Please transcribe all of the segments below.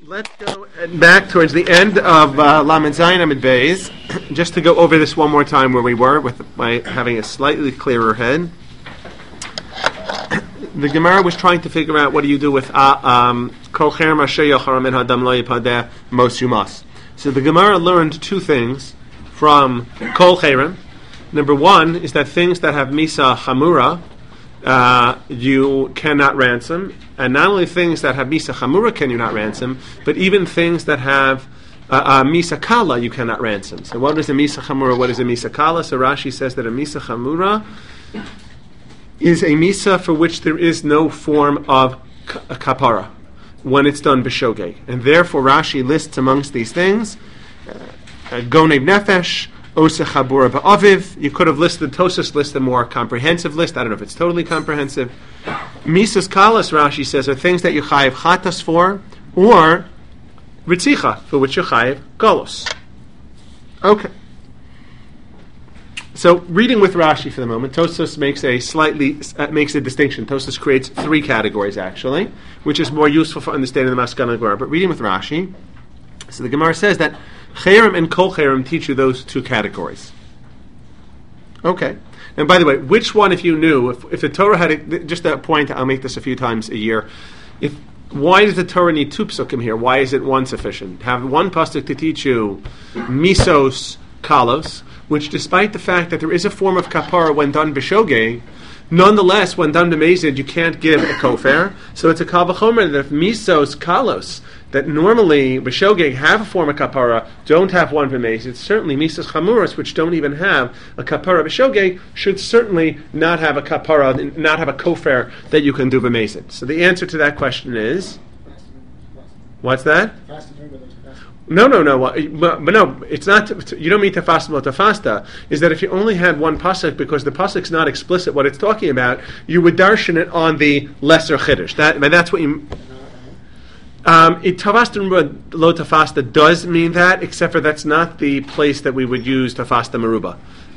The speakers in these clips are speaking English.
Let's go back towards the end of Lamed Zayin Amid Beis, just to go over this one more time where we were, with my having a slightly clearer head. The Gemara was trying to figure out what do you do with Kol Cherem Asher Yochar Min Hadam Lo Yipadeh Mos Yumas. So the Gemara learned two things from Kol Cherem. Number one is that things that have Misa Chamura, you cannot ransom, and not only things that have Misa Chamura can you not ransom, but even things that have Misa Kala you cannot ransom. So what is a Misa Chamura, what is a Misa Kala? So Rashi says that a Misa Chamura is a Misa for which there is no form of kapara when it's done b'shogeg. And therefore Rashi lists amongst these things Gonev Nefesh, Ose Chabura Ba'aviv. You could have listed, Tosas list a more comprehensive list. I don't know if it's totally comprehensive. Misas Kalas, Rashi says, are things that you chayiv chatas for, or Ritzicha, for which you chayiv galos. Okay. So, reading with Rashi for the moment, Tosas makes a distinction. Tosas creates three categories, actually, which is more useful for understanding the Maskana Gemara. But reading with Rashi, so the Gemara says that Cherem and Kol Cherem teach you those two categories. Okay. And by the way, which one, if you knew, if the Torah had, just a point, I'll make this a few times a year, why does the Torah need two psukim here? Why is it one sufficient? Have one pasuk to teach you misos kalos, which despite the fact that there is a form of kapara when done b'shogeg, nonetheless, when done b'mezid, you can't give a kofar. So it's a kal v'chomer that if misos kalos, that normally b'shogeg have a form of kapara, don't have one b'mezid. Certainly misos chamuras, which don't even have a kapara b'shogeg, should certainly not have a kapara, not have a kofar that you can do b'mezid. So the answer to that question is, what's that? No. But no, it's not. You don't mean tafasta tafasta. Is that if you only had one pasuk, because the pasuk's not explicit what it's talking about, you would darshan it on the lesser chiddush. That's what you. Tafasta lo tafasta does mean that, except for that's not the place that we would use tafasta meruba.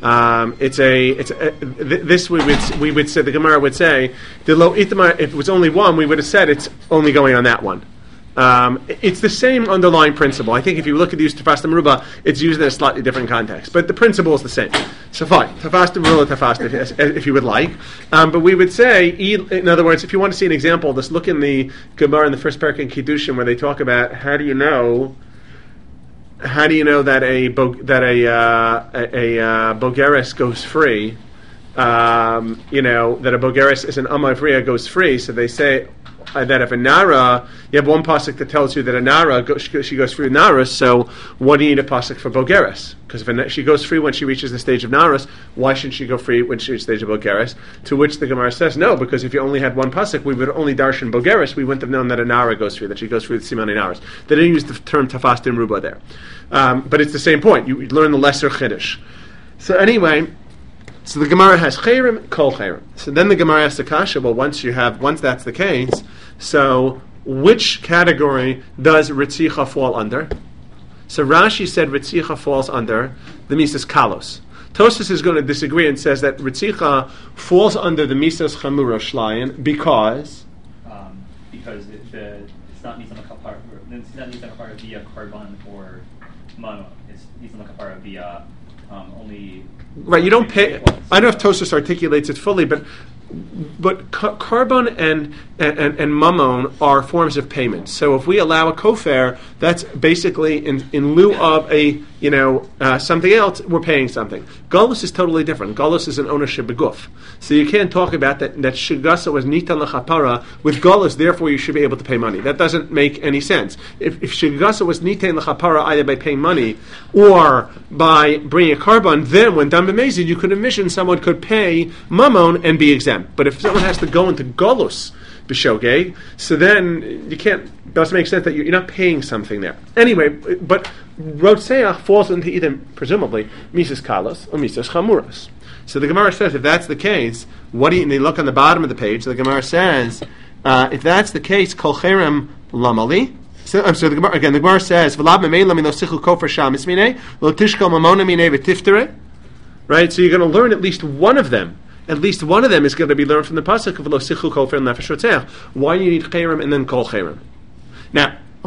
This we would say, the Gemara would say the lo itmar. If it was only one, we would have said it's only going on that one. It's the same underlying principle. I think if you look at the use of tafasta meruba, it's used in a slightly different context, but the principle is the same. So fine, tafasta meruba, tafasta, if you would like. But we would say, in other words, if you want to see an example of this, look in the Gemara in the first parak in Kiddushin where they talk about how do you know that a bogeres goes free. That a bogeres is an amavriya goes free. So they say that if a nara, you have one pasuk that tells you that a nara she goes free with naras. So what do you need a pasuk for bogeres? Because if she goes free when she reaches the stage of naras, why shouldn't she go free when she reaches the stage of bogeres? To which the Gemara says no, because if you only had one pasuk, we would only darshan bogeres. We wouldn't have known that a nara goes free, that she goes free with simani naras. They didn't use the term tafasta and ruba there, but it's the same point. You learn the lesser chiddush. So anyway. So the Gemara has Cherem, Kol Cherem. So then the Gemara asks the kasha, well, once that's the case, so which category does Ritzicha fall under? So Rashi said Ritzicha falls under the Misas Kalos. Tosas is going to disagree and says that Ritzicha falls under the Misas Chamura Shlayin because it's not Misas Kapar, it's not Misas Kapar via Karban or Mano. It's Misas Kapar via only. Right, you don't pay. I don't know if Tosas articulates it fully, but Karban and Mammon are forms of payment. So if we allow a kofar, that's basically in lieu of a something else, we're paying something. Galus is totally different. Galus is an ownership beguf. So you can't talk about that shigasa was nitan lechapara with Galus, therefore you should be able to pay money. That doesn't make any sense. If shigasa was nitan lechapara either by paying money or by bringing a Karban, then when done b'mezid, you could envision someone could pay Mammon and be exempt. But if someone has to go into Galus b'shogeg, so then you can't. It doesn't make sense that you're not paying something there. Anyway, but Rotseach falls into either, presumably, Misas Kalos or Misas Chamuras. So the Gemara says, if that's the case, and they look on the bottom of the page, the Gemara says, if that's the case, Kol Cherem Lamali. So the Gemara says, V'lav memei lamino sichu kofar shamis minei, lo tishkol mamona minei v'tiftere. Right? So you're going to learn at least one of them. At least one of them is going to be learned from the pasuk of lo sichu kofar nefesh rotzeach. Why do you need Cherem and then Kol Cherem? Now,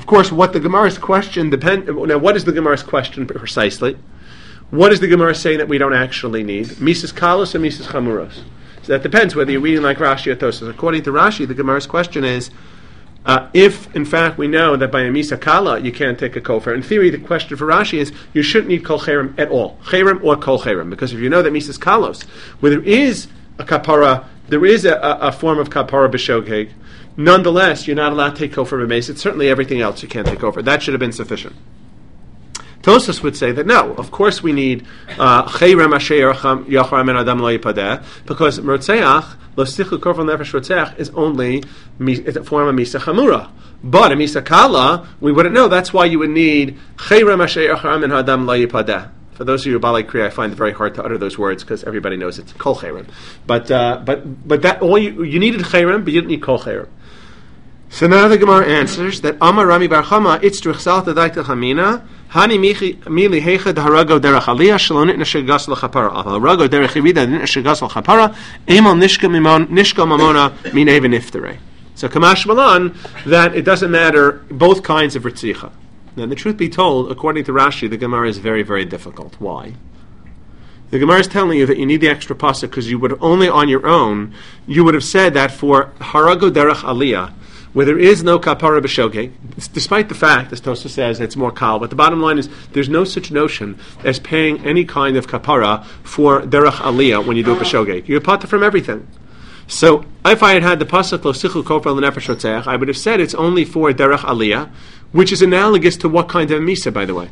Of course, what the Gemara's question now, what is the Gemara's question precisely? What is the Gemara saying that we don't actually need? Misas kalos or misas chamuros? So that depends whether you're reading like Rashi or Tosfos. According to Rashi, the Gemara's question is, if in fact we know that by a misa kala you can't take a kofar, in theory the question for Rashi is you shouldn't need kol cherem at all, cherem or kol cherem, because if you know that misas kalos, where there is a kapara, there is a form of kapara b'shogeg, nonetheless you're not allowed to take kofar b'meis. Certainly everything else you can't take over. That should have been sufficient. Tosfos would say that no, of course we need cherem asher yachar men adam lo yipadeh, because merotzeach lo sichu kofar nefesh rotzeach is only a form of misa chamura. But a misa kala, we wouldn't know. That's why you would need cherem asher yachar men adam lo yipadeh. For those of you who Balei Kriya, I find it very hard to utter those words because everybody knows it's kol cherem. But that all you needed cherem, but you didn't need kol cherem. So now the Gemara answers that Amar Rami Bar Chama itzruch salta daita chamina hani mili heicha daharago derech aliyah shalonit neshegas lechapara harago derech irida neshegas lechapara emal nishka mamona minei v'nifterei. So Kamash Malan that it doesn't matter both kinds of ritzicha. Now the truth be told, according to Rashi, the Gemara is very, very difficult. Why? The Gemara is telling you that you need the extra pasuk because you would only on your own you would have said that for harago derech aliyah, where there is no kapara b'shogeg, despite the fact, as Tosfos says, it's more kal, but the bottom line is there's no such notion as paying any kind of kapara for derech aliyah when you do a b'shogeg. You're pata from everything. So if I had the pasuk lo sichu kofar l'nefesh rotzeach, I would have said it's only for derech aliyah, which is analogous to what kind of misa, by the way?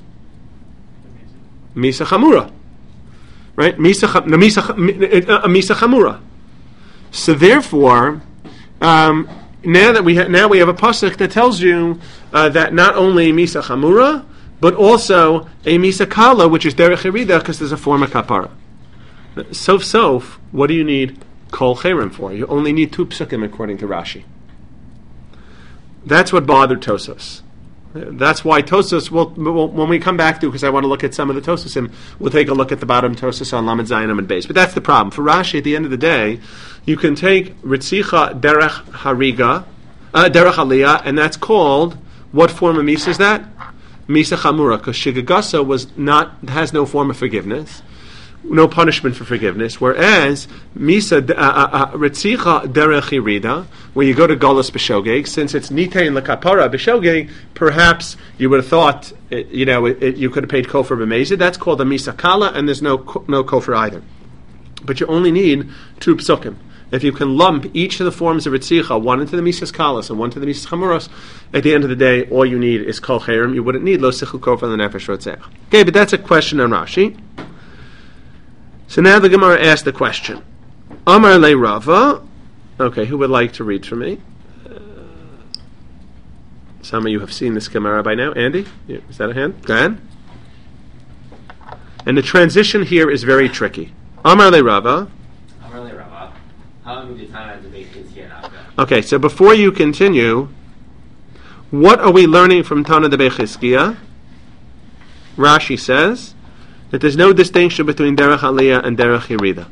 Misa chamura. Right? Misa chamura. So therefore, now we have a pasuk that tells you that not only misa chamura, but also a misa kala, which is derech irida, because there's a form of kapara. Sof, what do you need kol cherem for? You only need 2 psukim according to Rashi. That's what bothered Tosfos. That's why Tosfos, when we come back to, because I want to look at some of the Tosfosim, we'll take a look at the bottom Tosfos on Lamed Zayin and Beis. But that's the problem. For Rashi, at the end of the day, you can take Ritzicha Derech Hariga, Derech Aliyah, and that's called, what form of Misa is that? Misa Chamura, because Shigagasa has no form of forgiveness, no punishment for forgiveness, whereas Misa Ritzicha Derech Irida, where you go to Golos B'Shogeg, since it's Nitein L'Kapara B'Shogeg, perhaps you would have thought, you could have paid Kofar B'Mezid. That's called a Misa Kala, and there's no Kofar either. But you only need 2 psukim. If you can lump each of the forms of Ritzicha, one into the Misas Kalas and one to the Misas Chamuros, at the end of the day, all you need is Kol Cherem. You wouldn't need Lo Sichu Kofar L'Nefesh Rotzeach. Okay, but that's a question on Rashi. So now the Gemara asked the question. Amar le Rava. Okay, who would like to read for me? Some of you have seen this Gemara by now. Andy? Yeah, is that a hand? Go ahead. And the transition here is very tricky. Amar le Rava. Amar le Rava. How long did Tana debate this here now? Okay, so before you continue, what are we learning from Tana de Bechizkiah? Rashi says that there's no distinction between Derech Aliyah and Derech Yerida.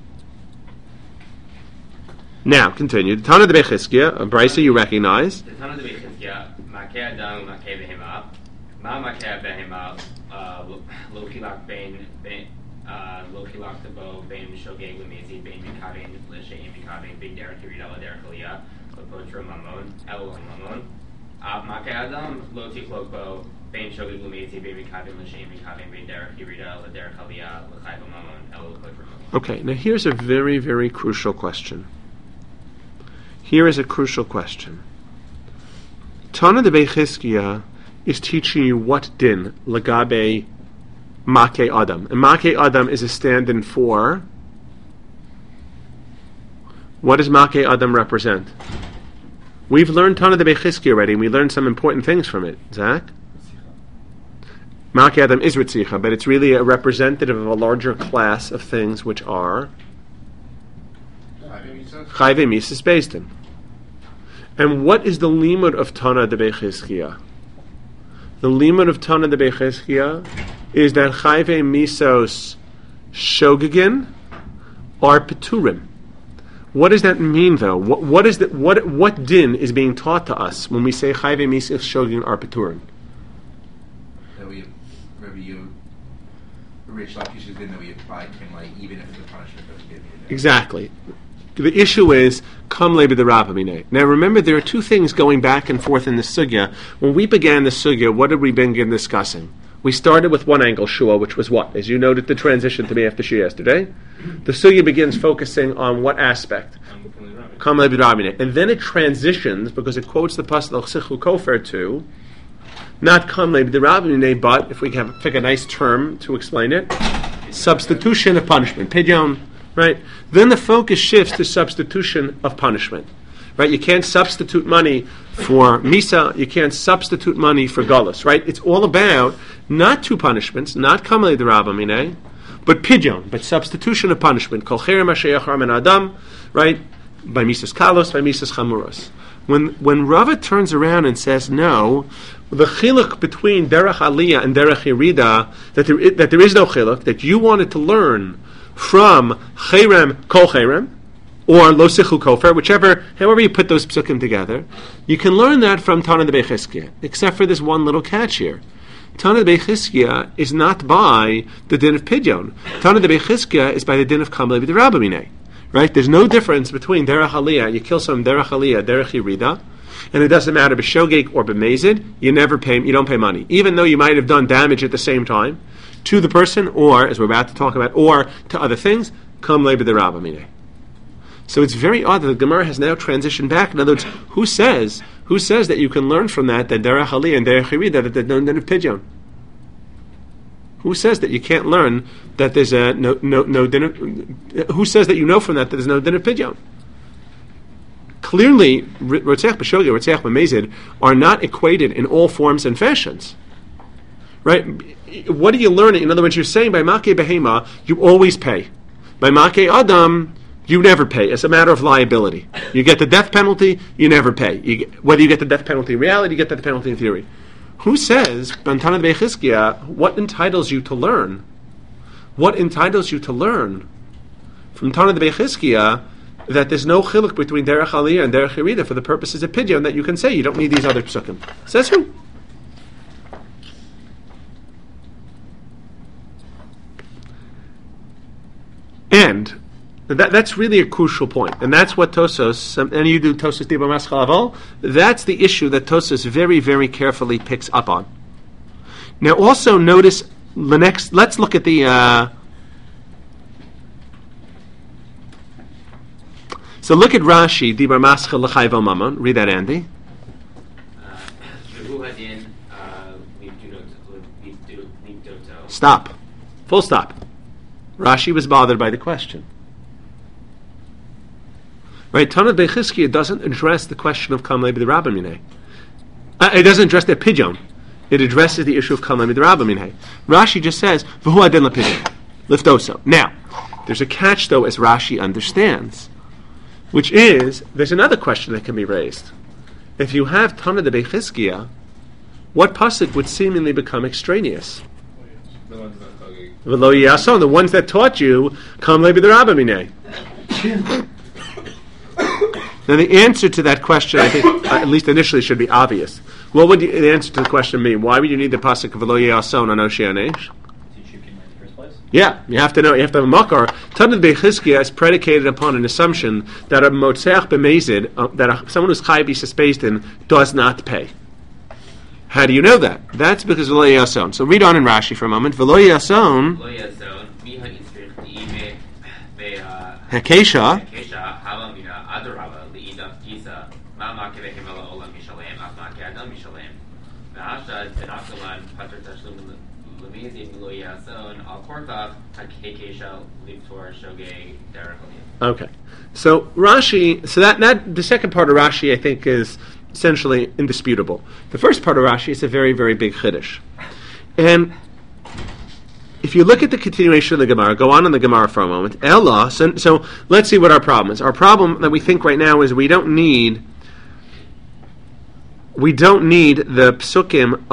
Now, continue. The Tana de Bechizkiah, a brisa you recognize. The Tana de Bechizkiah, Makeh Adam, Makeh Behema, Ma Makeh Behema, Lo Kilak Bein, Lo Kilak Tabo, Bein Shogeg Lemezi, Bein Mikavin, Lesheim Mikavin, Bein Derech Yerida, La Derech Aliyah, La Potra Mamon, El Mamon, Makeh Adam, Lo Tiklok Bo, Bein Shogeg Lemezi, Bein Mikavin, Lesheim Mikavin, Bein Derech Yerida, La Derech Aliyah, La Chayva Mamon, El Potra Mamon. Okay, now here's a very, very crucial question. Here is a crucial question. Tana de Bechizkiah is teaching you what din lagabe Makeh Adam. And Makeh Adam is a stand-in for, what does Makeh Adam represent? We've learned Tana de Bechizkiah already, and we learned some important things from it. Zach? Makeh Adam is Ritzicha, but it's really a representative of a larger class of things which are Chayve Mises based in. And what is the limud of Tana de Bechizkiah? The limud of Tana de Bechizkiah is that Chayve Misos Shogegin are Peturim. What does that mean, though? What din is being taught to us when we say Chayve Misos Shogegin are Peturim? Rish Lakish is in that we apply Kimlay even if the punishment doesn't get needed. Exactly. The issue is Kam Lebe the Rabbamine. Now remember, there are two things going back and forth in the sugya. When we began the sugya, what did we begin discussing? We started with one angle, Shua, which was what? As you noted, the transition to me after Shia yesterday. The sugya begins focusing on what aspect? Kam Lebe the Rabbamine. And then it transitions, because it quotes the pasuk Sichu Kofer to, not Kam Lebe the Rabbamine, but, if we can pick a nice term to explain it, substitution of punishment. Pidyon. Right? Then the focus shifts to substitution of punishment. Right? You can't substitute money for Misa, you can't substitute money for Gullus. Right? It's all about not two punishments, not Kamalei the Rabbamine, but Pidyon, but substitution of punishment. Kol cherem asher yachar min adam, right? By Misas Kalos, by Misas Chamuros. When Rava turns around and says no, the chiluk between Derech Aliyah and Derech Yerida, that there is no chiluk, that you wanted to learn from Cherem Kol Cherem or Lo Sichu Kofer, however you put those psukim together, you can learn that from Tana de Bechizkiah, except for this one little catch here. Tana de Bechizkiah is not by the din of Pidyon. Tana de Bechizkiah is by the din of Kam Lebe the Rabbamine. Right? There's no difference between Derech Aliyah, you kill some Derech Aliyah, Derech Yerida, and it doesn't matter b'shogeg or b'mezid, you don't pay money, even though you might have done damage at the same time to the person, or, as we're about to talk about, or to other things, Kam Lebe the Rabbamine. So it's very odd that the Gemara has now transitioned back. In other words, who says that you can learn from that Derech Aliyah and Derech Yerida that there's no din of Pidyon? Who says that you can't learn that there's no din of, who says that you know from that there's no din of Pidyon? Clearly, Rotzech b'shogeg, Rotzech b'mezid are not equated in all forms and fashions. Right? What are you learning? In other words, you're saying by Makeh Behema, you always pay. By Makeh Adam, you never pay. It's a matter of liability. You get the death penalty, you never pay. Whether you get the death penalty in reality, you get the death penalty in theory. Who says, Bantana de Bechizkiah, what entitles you to learn? What entitles you to learn from Tana de Bechizkiah that there's no chiluk between Derech Aliyah and Derech Yerida for the purposes of Pidyon, that you can say you don't need these other psukim? Says who? And that's really a crucial point. And that's what Tosos, and you do Tosos Dibur Maschal Aval, that's the issue that Tosos very, very carefully picks up on. Now also notice the next, let's look at the, so look at Rashi, Dibur Maschal L'chayv Mamon, read that, Andy. Stop. Full stop. Rashi was bothered by the question. Right, Tana Bechizkiah doesn't address the question of Kam Lebe the Rabbamine. It doesn't address their Pidyon. It addresses the issue of Kam Lebe the Rabbamine. Rashi just says, V'hu adin l'pidyon, liftoso. Now, there's a catch, though, as Rashi understands, which is, there's another question that can be raised. If you have Tana de Bechizkiah, what pasuk would seemingly become extraneous? V'lo yason, the ones that taught you, Kam Lebe the Rabbamine. Now the answer to that question, I think, at least initially, should be obvious. What would the answer to the question be? Why would you need the pasuk of V'lo yason on Oshei Anesh? Teach you in the first place? Yeah, you have to know. You have to have a makar. Tana de Bechizkiah is predicated upon an assumption that a motzeach b'mezid, someone who's chai b'sispeistin, does not pay. How do you know that? That's because V'lo yason. So read on in Rashi for a moment. V'lo yason. Hekesha. Okay, so Rashi. So that the second part of Rashi, I think, is essentially indisputable. The first part of Rashi is a very, very big chiddush, and if you look at the continuation of the Gemara, go on in the Gemara for a moment. Ella. So let's see what our problem is. Our problem that we think right now is we don't need the psukim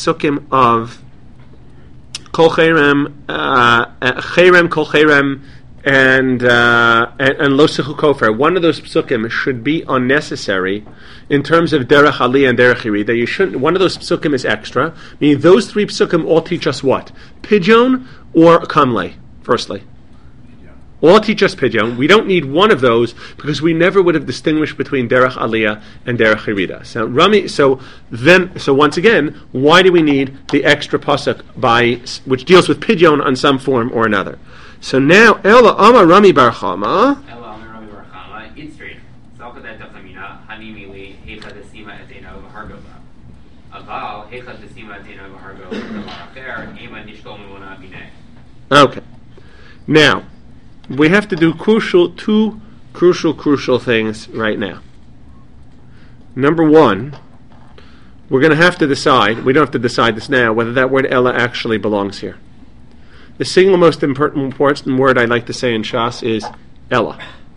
of Kol Cherem, Kol Cherem, and lo sichul kofer. One of those psukim should be unnecessary in terms of derech aliyah and derech yirida. You shouldn't. One of those psukim is extra. Meaning those three psukim all teach us what? Pidyon or kamle. Firstly, all teach us pidyon. We don't need one of those because we never would have distinguished between derech aliyah and derech yirida. So once again, why do we need the extra pasuk which deals with pidyon on some form or another? So now, Ela Amar Rami Bar Chama. Ela Amar Rami Bar Chama. Itzri. Salkadet Dafamina. Hanimili. Hecha Desima Etena Vahargo. Aval. Hecha Desima Etena Vahargo. Gamaracher. Ema Nishkol Muna Bine. Okay. Now, we have to do two crucial things right now. Number one, we're going to have to decide, we don't have to decide this now, whether that word Ela actually belongs here. The single most important word I like to say in Shas is Ella.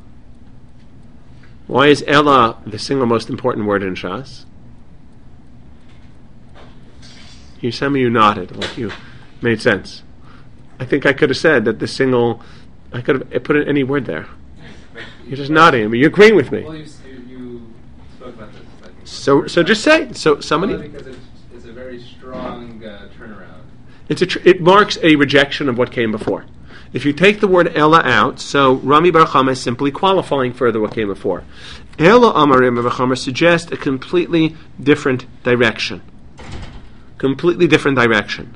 Why is Ella the single most important word in Shas? Some of you nodded, like you made sense. I think I could have said that I could have put in any word there. You're just nodding, but you're agreeing with me. Well, you spoke about this. I think. So just say. So somebody. Because it's a very strong turnaround. It marks a rejection of what came before. If you take the word Ella out, so Rami Bar Chama is simply qualifying further what came before. Ella Amarim Bar Chama suggests a completely different direction. Completely different direction.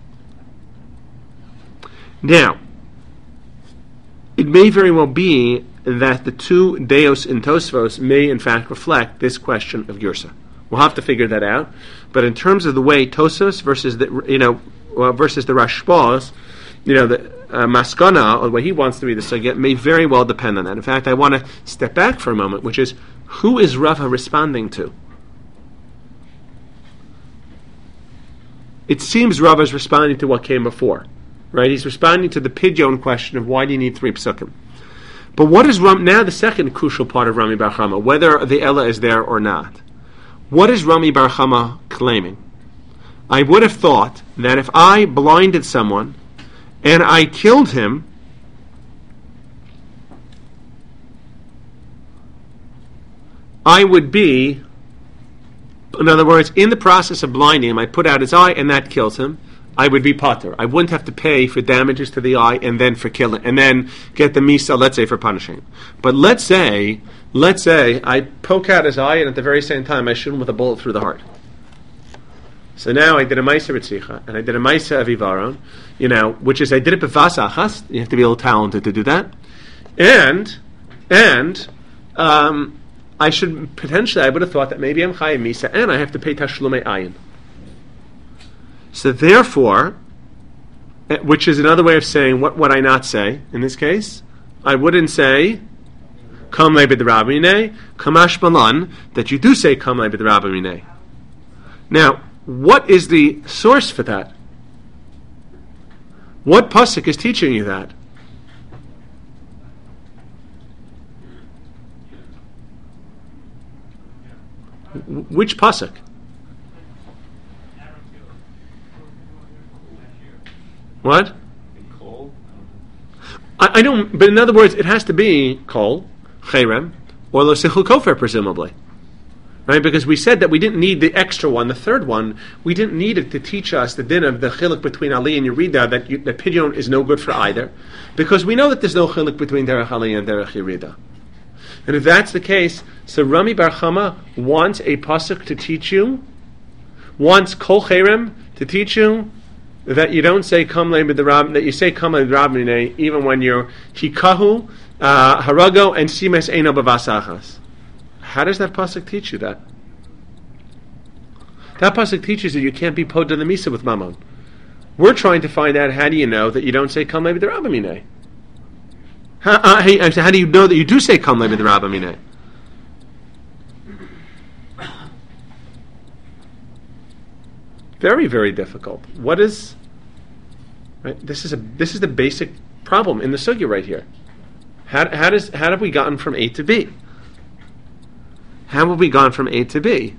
Now, it may very well be that the two Deos in Tosfos may in fact reflect this question of Girsa. We'll have to figure that out. But in terms of the way Tosfos versus the Rashbaz, the Maskana, or the way he wants to read the Sugya, may very well depend on that. In fact, I want to step back for a moment, which is, who is Rava responding to? It seems Rava is responding to what came before. Right? He's responding to the Pidyon question of why do you need three psukim. But what is now the second crucial part of Rami Bar Chama, whether the Ella is there or not? What is Rami Bar Chama claiming? I would have thought that if I blinded someone and I killed him, I would be, in other words, in the process of blinding him, I put out his eye and that kills him, I would be pater. I wouldn't have to pay for damages to the eye and then for killing, and then get the misa, let's say, for punishing. But let's say I poke out his eye and at the very same time I shoot him with a bullet through the heart. So now I did a Maisa Ritzicha, and I did a Maisa Avivaron, which is I did it b'vas achas. You have to be a little talented to do that. And I should potentially, I would have thought that maybe I'm Chayim Misa, and I have to pay Tashlumei Ayin. So therefore, which is another way of saying, what would I not say in this case? I wouldn't say, Kam le b'drabinei, Kamash Malan, that you do say Kam le b'drabinei. Now, what is the source for that? What pasuk is teaching you that? Which pasuk? What? Kol? I don't, but in other words, it has to be Kol, Cherem, or Lo Sichul Kofer, presumably. Right? Because we said that we didn't need the extra one, the third one, we didn't need it to teach us the din of the chiluk between Ali and Yerida, that Pidyon is no good for either. Because we know that there's no chiluk between Derech Ali and Derech Yerida. And if that's the case, so Rami Bar Chama wants a pasuk to teach you, wants Kol Cherem to teach you, that you don't say Kam le b'drab, that you say Kam le b'drabinei even when you're Hikahu, Harago, and Simes Eino b'vasachas. How does that pasuk teach you that? That pasuk teaches you you can't be pod to the misa with mammon. We're trying to find out how do you know that you don't say Kam le b'drabinei? How do you know that you do say Kam le b'drabinei? Very, very difficult. What is right? This is the basic problem in the sugya right here. How have we gotten from A to B? How have we gone from A to B?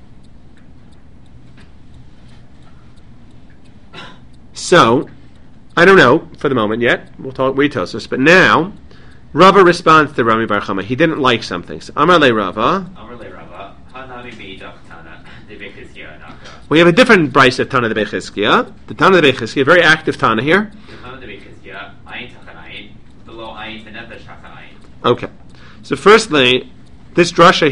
So, I don't know for the moment yet. We'll talk read Tosfos. But now, Rava responds to Rami Bar Chama. He didn't like something. So Amar le Rava. Amar le Rava, Hanami Beidach Tana, the Bechizkiya Naka. We have a different brayse of Tana de Bechizkiya. The Tana de Bechizkiya, very active Tana here. The Tana de Bechizkiya, Ayin Tachanayin, below Ayin Benefesh Tachanayin. Okay. So firstly, this drasha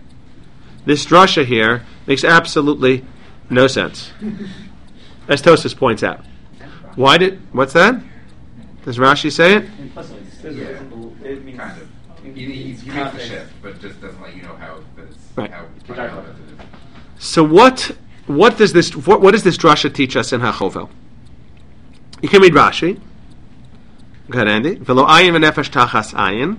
here makes absolutely no sense. As Tosfos points out. What's that? Does Rashi say it? Implicitly, Yeah. it means Kind of. He makes the shift, but just doesn't let you know how. But it's Right. how. So what does this drasha teach us in HaChovel? You can read Rashi. Go ahead, Andy. V'lo ayin v'nefesh tachas ayin.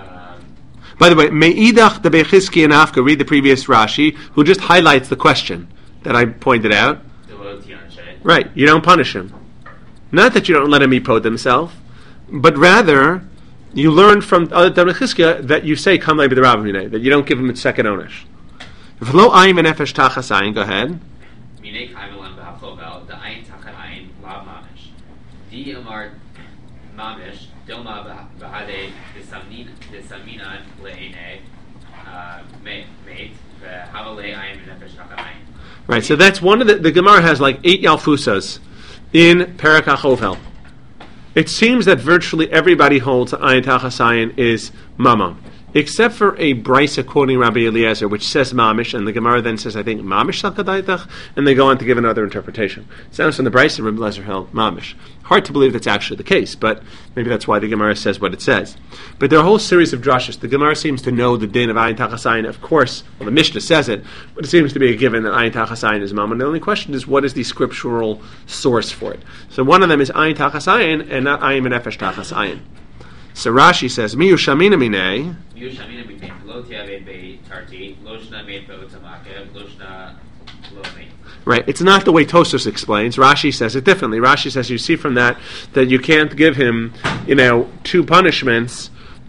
By the way, Me'idach the Bechizkiya Nafka, read the previous Rashi, who just highlights the question that I pointed out. Right, you don't punish him. Not that you don't let him ipod himself, but rather you learn from other Talmid Chizkiya that you say Kam Le'Bi the Rabbi Minei, that you don't give him a second onish. V'lo ayin v'nefesh tachas ayin. Go ahead. Minei Kaimelan b'Hachovel, the Ayin Tachat Ayin, La Mamish. Di Amar Mamish, Dilma b'Hadei, the Saminan le'Einei, Mate, v'Havalei Ayin v'nefesh Tachat Ayin. Right, so that's one of the Gemara has like 8 Yalfusas in Perek HaChovel. It seems that virtually everybody holds that Ayin Tachas Ayin is Mamon, except for a brisa quoting Rabbi Eliezer, which says Mamish, and the Gemara then says, I think, Mamish Salkadaitach, and they go on to give another interpretation. It sounds from the brisa Rabbi Eliezer held Mamish. Hard to believe that's actually the case, but maybe that's why the Gemara says what it says. But there are a whole series of drashas. The Gemara seems to know the din of Ayin Tachas Ayin, of course. Well, the Mishnah says it, but it seems to be a given that Ayin Tachas Ayin is Mamon. The only question is, what is the scriptural source for it? So one of them is Ayin Tachas Ayin, and not Ayin V'nefesh Tachas Ayin. So Rashi says, Mi Yushamina Minei. Yushamina Minei, Lo Tiaved Be Tarti, Loshna Meit Be'otamake, Loshna Lo Meit. Right, it's not the way Tosfos explains. Rashi says it differently. Rashi says you see from that you can't give him, 2 punishments,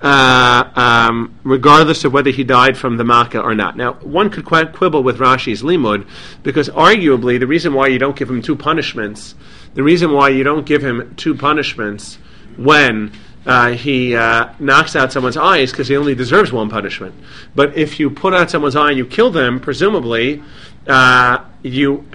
regardless of whether he died from the Makkah or not. Now, one could quite quibble with Rashi's limud, because arguably the reason why you don't give him 2 punishments, when he knocks out someone's eye is because he only deserves 1 punishment. But if you put out someone's eye and you kill them, presumably, you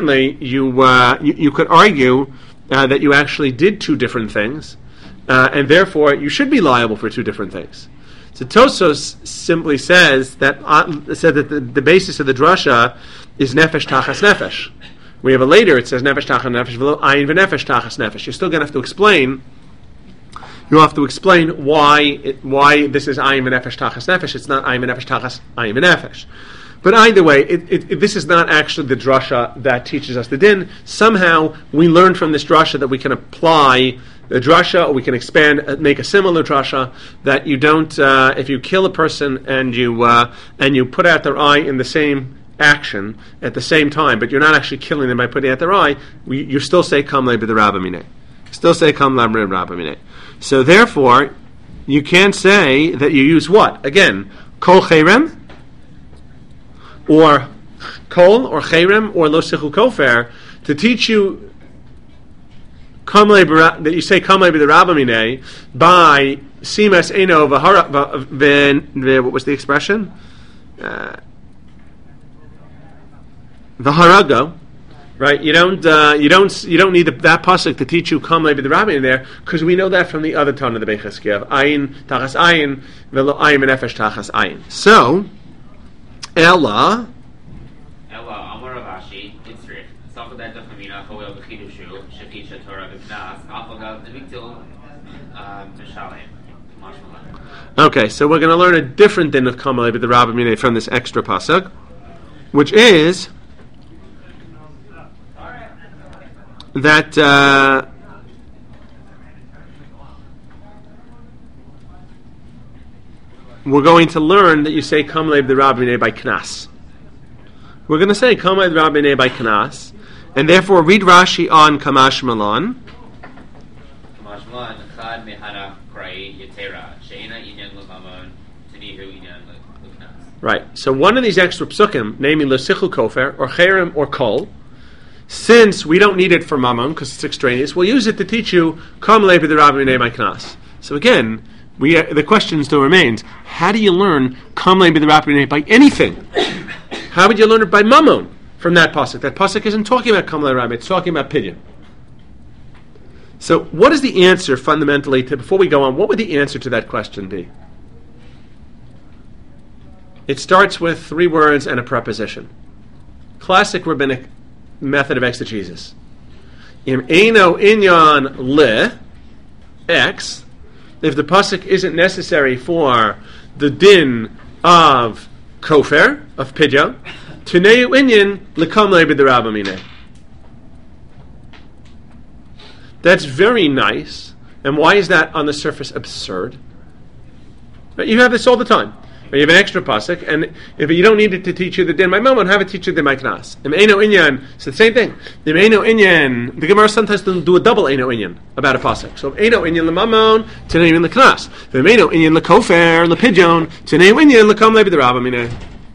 could argue that you actually did 2 different things, and therefore you should be liable for 2 different things. So Tosfos simply says that the basis of the drasha is nefesh tachas nefesh. We have a later, it says nefesh tachas nefesh v'lo ayin v'nefesh tachas nefesh. You're still going to have to explain. You'll have to explain why this is ayin v'nefesh tachas nefesh. It's not ayin v'nefesh tachas ayin v'nefesh. But either way, this is not actually the drasha that teaches us the din. Somehow we learn from this drasha that we can apply the drasha, or we can expand, make a similar drasha, that you don't, if you kill a person and you put out their eye in the same action at the same time, but you're not actually killing them by putting out their eye, you still say kam le b'derabba minei. Still say kam le b'derabba minei. So therefore, you can't say that you use what? Again, kol cherem, or kol, or cherem, or lo sichu kofer, to teach you that you say kam le b'derabba minei by simas eno v'hara, what was the expression? V'harago, right? You don't need that pasuk to teach you kam le b'derabba in there, because we know that from the other Tana, the Bechizkiya, ayin tachas ayin v'lo ayin v'nefesh tachas ayin. So, Ella Amar Ravashi, Yitzrich, Salkadat Dachamina, Hoel B'chidushu, Shakit Shatorah B'knas, Afagav Nemiktil Mishalem. Okay, so we're going to learn a different din of kam le b'derabba minei from this extra pasuk, which is that we're going to learn that you say kam le b'derabba minei by knas. We're going to say kam le b'derabba minei by knas, and therefore read Rashi on Kamash Malan. Kamash Malan, Chad Mehana Krai Yetera, Sheina Inyan L'Mamon, Tanihu Inyan L'Knas. Right. So one of these extra psukim, namely L'Sichu Kofer, or Cherem, or Kol, since we don't need it for Mammon because it's extraneous, we'll use it to teach you Kam Le B'Derab Minei My Knas. So again, the question still remains: how do you learn Kam Le B'Derab Minei by anything? How would you learn it by Mammon from that pasuk? That pasuk isn't talking about Kam Le Rabbi; it's talking about Pidyon. So, what is the answer fundamentally to? Before we go on, what would the answer to that question be? It starts with 3 words and a preposition. Classic rabbinic method of exegesis. Im eino inyan le X. If the pasuk isn't necessary for the din of kofer, of pidyon, tuneu inyan lekam le b'derab minei. That's very nice. And why is that on the surface absurd? But you have this all the time. You have an extra pasuk, and if you don't need it to teach you the din my mammon, have it teach you the my knas. Eino inyan, it's the same thing. Eino inyan, the Gemara sometimes doesn't do a double eino inyan about a pasuk. So eino inyan le mammon, tenei inyan le knas. Eino inyan le kofer, le pidyon, tenei inyan le kam le b'derab minei.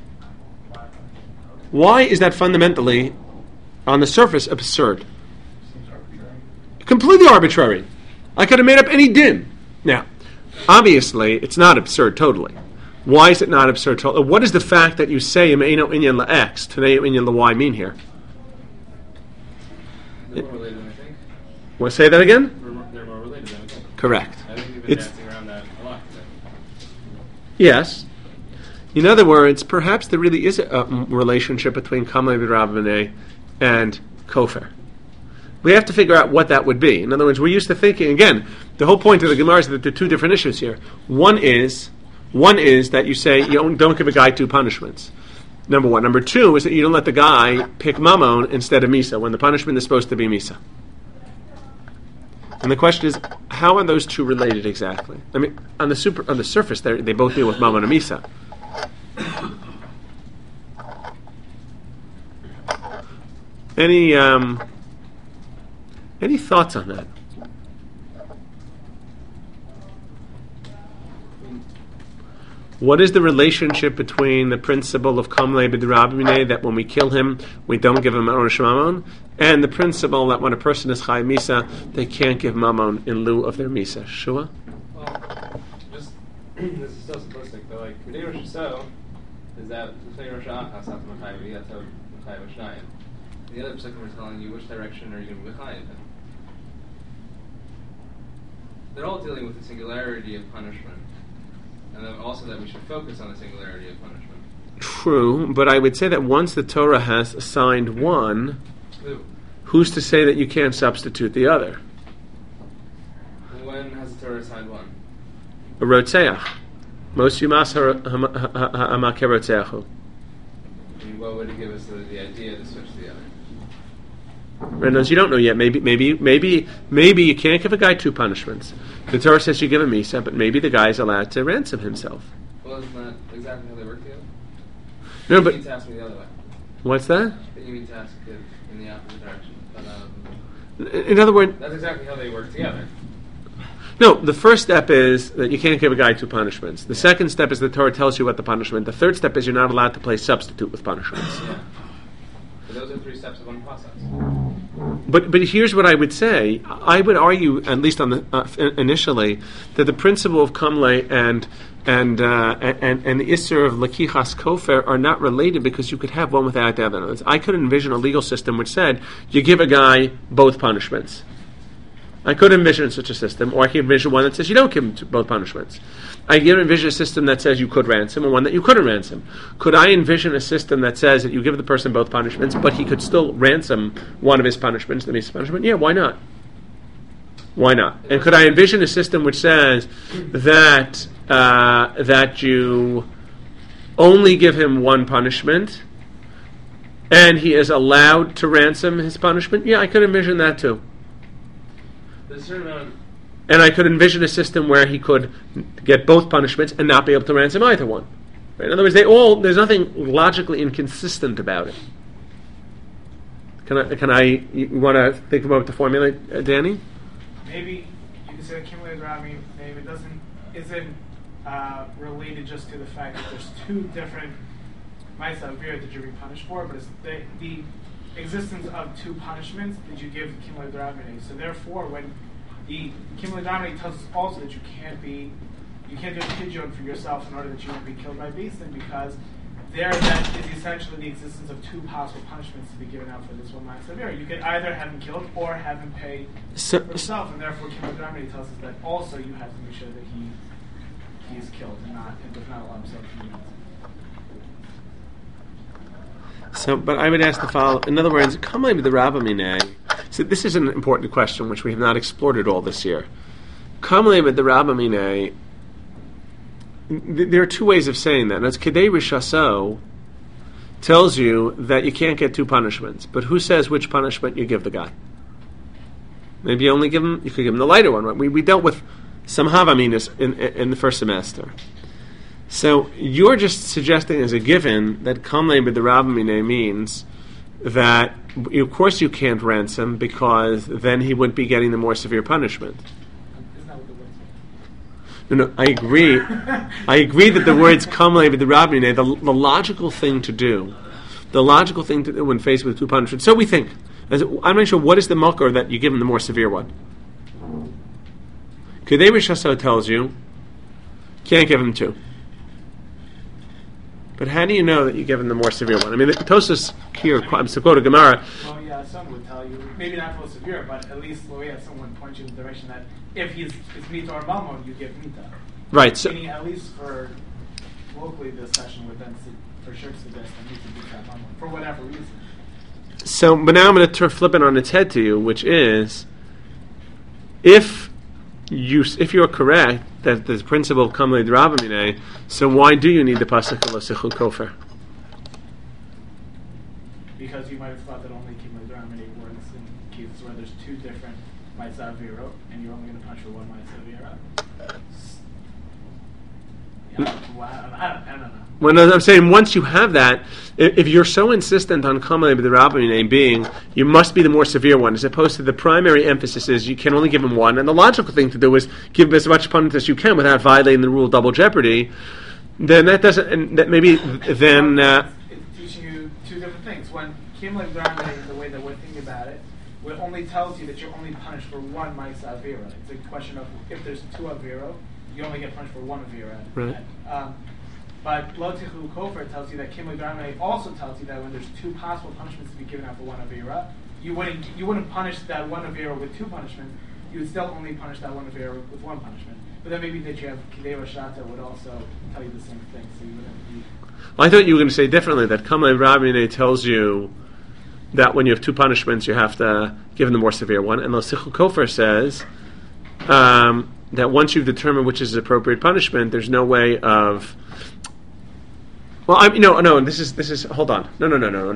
Why is that fundamentally, on the surface, absurd? Completely arbitrary. I could have made up any din. Now, obviously, it's not absurd totally. Why is it not absurd totally? What does the fact that you say Eino inyan la X, Tenei inyan la Y mean here? They're more related than I think. Want to say that again? They're more related than I think. Correct. I think we've been dancing around that a lot today. Yes. In other words, perhaps there really is a relationship between Kam Le B'Derab Minei and Kofer. We have to figure out what that would be. In other words, we're used to thinking, again, the whole point of the Gemara is that there are 2 different issues here. One is that you say you don't give a guy 2 punishments. Number 1. Number 2 is that you don't let the guy pick Mammon instead of Misa, when the punishment is supposed to be Misa. And the question is, how are those 2 related exactly? I mean, on the surface, they both deal with Mammon and Misa. Any thoughts on that? What is the relationship between the principle of Kam Le B'Derab Minei, that when we kill him, we don't give him Onesh Mammon, and the principle that when a person is Chai Misa, they can't give Mammon in lieu of their Misa? Shua? Well, just, this is still simplistic, but like, B'nei Rosh Hashanah is that B'nei Rosh Hashanah Chasat Matai V'Yato Matai V'Shnayim. The other psukim are telling you which direction are you going to be Chayim in. They're all dealing with the singularity of punishment, and then also that we should focus on the singularity of punishment. True, but I would say that once the Torah has assigned one, who's to say that you can't substitute the other? When has the Torah assigned one? A Rotzeach. Most Yumas Ha'amak Rotzeachu. And what would it give us the idea to switch to the other? Right, you don't know yet. Maybe you can't give a guy 2 punishments. The Torah says you give him Misa, but maybe the guy is allowed to ransom himself. Well, isn't that exactly how they work together? No, You but mean to ask me the other way. what's that? You mean to ask it in the opposite direction. But, In other words, that's exactly how they work together. no. The first step is that you can't give a guy 2 punishments. The second step is the Torah tells you what the punishment. The third step is you're not allowed to play substitute with punishments. Yeah. But those are 3 steps of one process. But here's what I would say. I would argue, at least on the initially, that the principle of Kamle and the Isser of Lakichas Kofer are not related, because you could have one without the other. I could envision a legal system which said you give a guy both punishments. I could envision such a system, or I could envision one that says you don't give him both punishments. I could envision a system that says you could ransom, and one that you couldn't ransom. Could I envision a system that says that you give the person both punishments, but he could still ransom one of his punishments, the Misa punishment? Yeah, why not? Why not? And could I envision a system which says that that you only give him 1 punishment, and he is allowed to ransom his punishment? Yeah, I could envision that too. There's a certain amount of... And I could envision a system where he could get both punishments and not be able to ransom either one. Right? In other words, there's nothing logically inconsistent about it. You want to think about the formula, Danny? Maybe you could say that Kimberly Rami maybe isn't related just to the fact that there's 2 different Ma'aseh Avira that you're being punished for, but it's the existence of two punishments did you give Kimle Dramine. So therefore, when the Kimle Dramine tells us also that you can't do a pidyon for yourself in order that you won't be killed by beast, because there that is essentially the existence of two possible punishments to be given out for this one man severe. You could either have him killed or have him pay for himself, and therefore Kimle Dramine tells us that also you have to make sure that he is killed and does not allow himself to be killed. So, but I would ask the following. In other words, Kamei b'derabamine. So this is an important question which we have not explored at all this year. Kamei b'derabamine. There are two ways of saying that. And it's Kedei Rishaso tells you that you can't get two punishments, but who says which punishment you give the guy? Maybe you could give him the lighter one. Right? We dealt with some Havaminas in the first semester. So you're just suggesting as a given that Kamei b'derabamine means that of course you can't ransom because then he wouldn't be getting the more severe punishment. No, I agree. I agree that the words Kamei b'derabamine, the logical thing to do, when faced with two punishments. So we think. I'm not sure what is the makor that you give him the more severe one. Kedei Rishaso tells you can't give him two. But how do you know that you give him the more severe one? I mean, the Tosas here, to quote a Gemara. Well, yeah, some would tell you, maybe not more severe, but at least someone point you in the direction that if it's Mita or Malmon, you give Mita. Right. So, meaning, at least for locally, this session would then for sure suggest that Mita beats that Malmon, for whatever reason. So, but now I'm going to flip it on its head to you, which is, if you're correct that the principle of Kamei b'derabamine, so why do you need the pasuk of Sichul Kofer? Because you might have thought that only Kimle Dramine works in cases where there's two different Ma'asav Viro, and you're only going to punish for one Ma'asav Viro. I don't know. When I'm saying once you have that, if you're so insistent on Kamei b'derabamine being, you must be the more severe one, as opposed to the primary emphasis is you can only give him one, and the logical thing to do is give him as much punishment as you can without violating the rule of double jeopardy. Then that doesn't, and that maybe then. It's teaching you two different things. When Kimle Dramine, the way that we're thinking about it, only tells you that you're only punished for one Ma'asav Viro. It's a question of if there's two Aviro, you only get punished for one Aviro. Right. But Lo Tichul Kofer tells you that Kimle Dramine also tells you that when there's two possible punishments to be given out for one Avira, you wouldn't punish that one Avira with two punishments. You would still only punish that one Avira with one punishment. But then maybe that you have Kedei Rashata would also tell you the same thing. So you wouldn't be. I thought you were going to say differently, that Kamei b'derabamine tells you that when you have two punishments, you have to give him the more severe one. And Lo Sichul Kofer says that once you've determined which is the appropriate punishment, there's no way of. Well, no. This is. Hold on. No.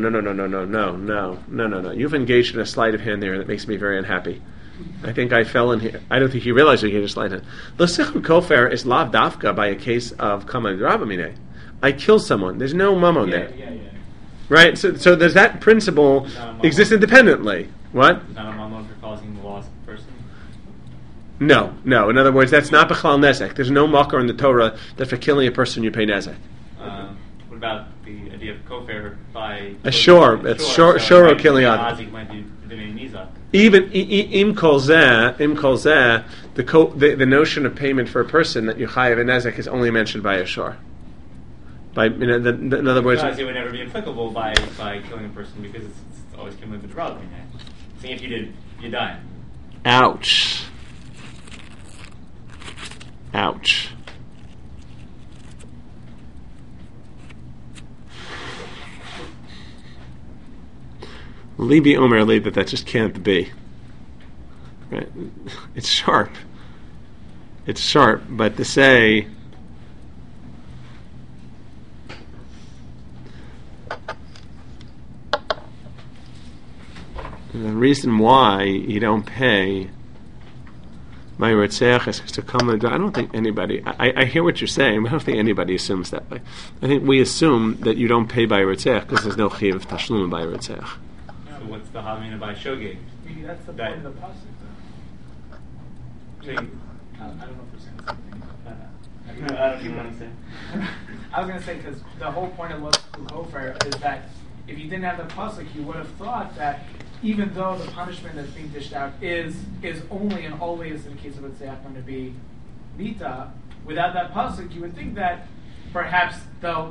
You've engaged in a sleight of hand there that makes me very unhappy. I think I fell in here. I don't think you realize you engaged in a sleight of hand. Lo Sichul Kofer is lav dafka by a case of Kamei b'derabamine. I kill someone. There's no mammon there. Yeah. Right? So does that principle exist independently? What? It's not a mammon for causing the loss of the person? No. In other words, that's not b'chlal nezek. There's no makar in the Torah that for killing a person you pay nezek. What about the idea of kofer by... Sure. It's shor killing Nazi might be doing nizak. Even im kol zeh, the notion of payment for a person that you chayav a nezek is only mentioned by a shor. In other words, it would never be applicable by killing a person because it's always Kimle b'derabamine. See, if you did, you die. Ouch. Libi Omer Li, that just can't be. Right? It's sharp, but to say the reason why you don't pay my Ritzach is to come. I don't think anybody. I hear what you're saying, but I don't think anybody assumes that way. I think we assume that you don't pay by Ritzach because there's no chiv of tashlum by Ritzach. So what's the Havamina by shogeg? Maybe that's the point of the pasuk, though. I don't know if we're saying something. I don't even understand. I was going to say, because the whole point of Lo Tichul Kofer is that if you didn't have the pasuk, you would have thought that even though the punishment that's being dished out is only and always, in the case of a tzayach, going to be mita, without that pasuk, you would think that perhaps though,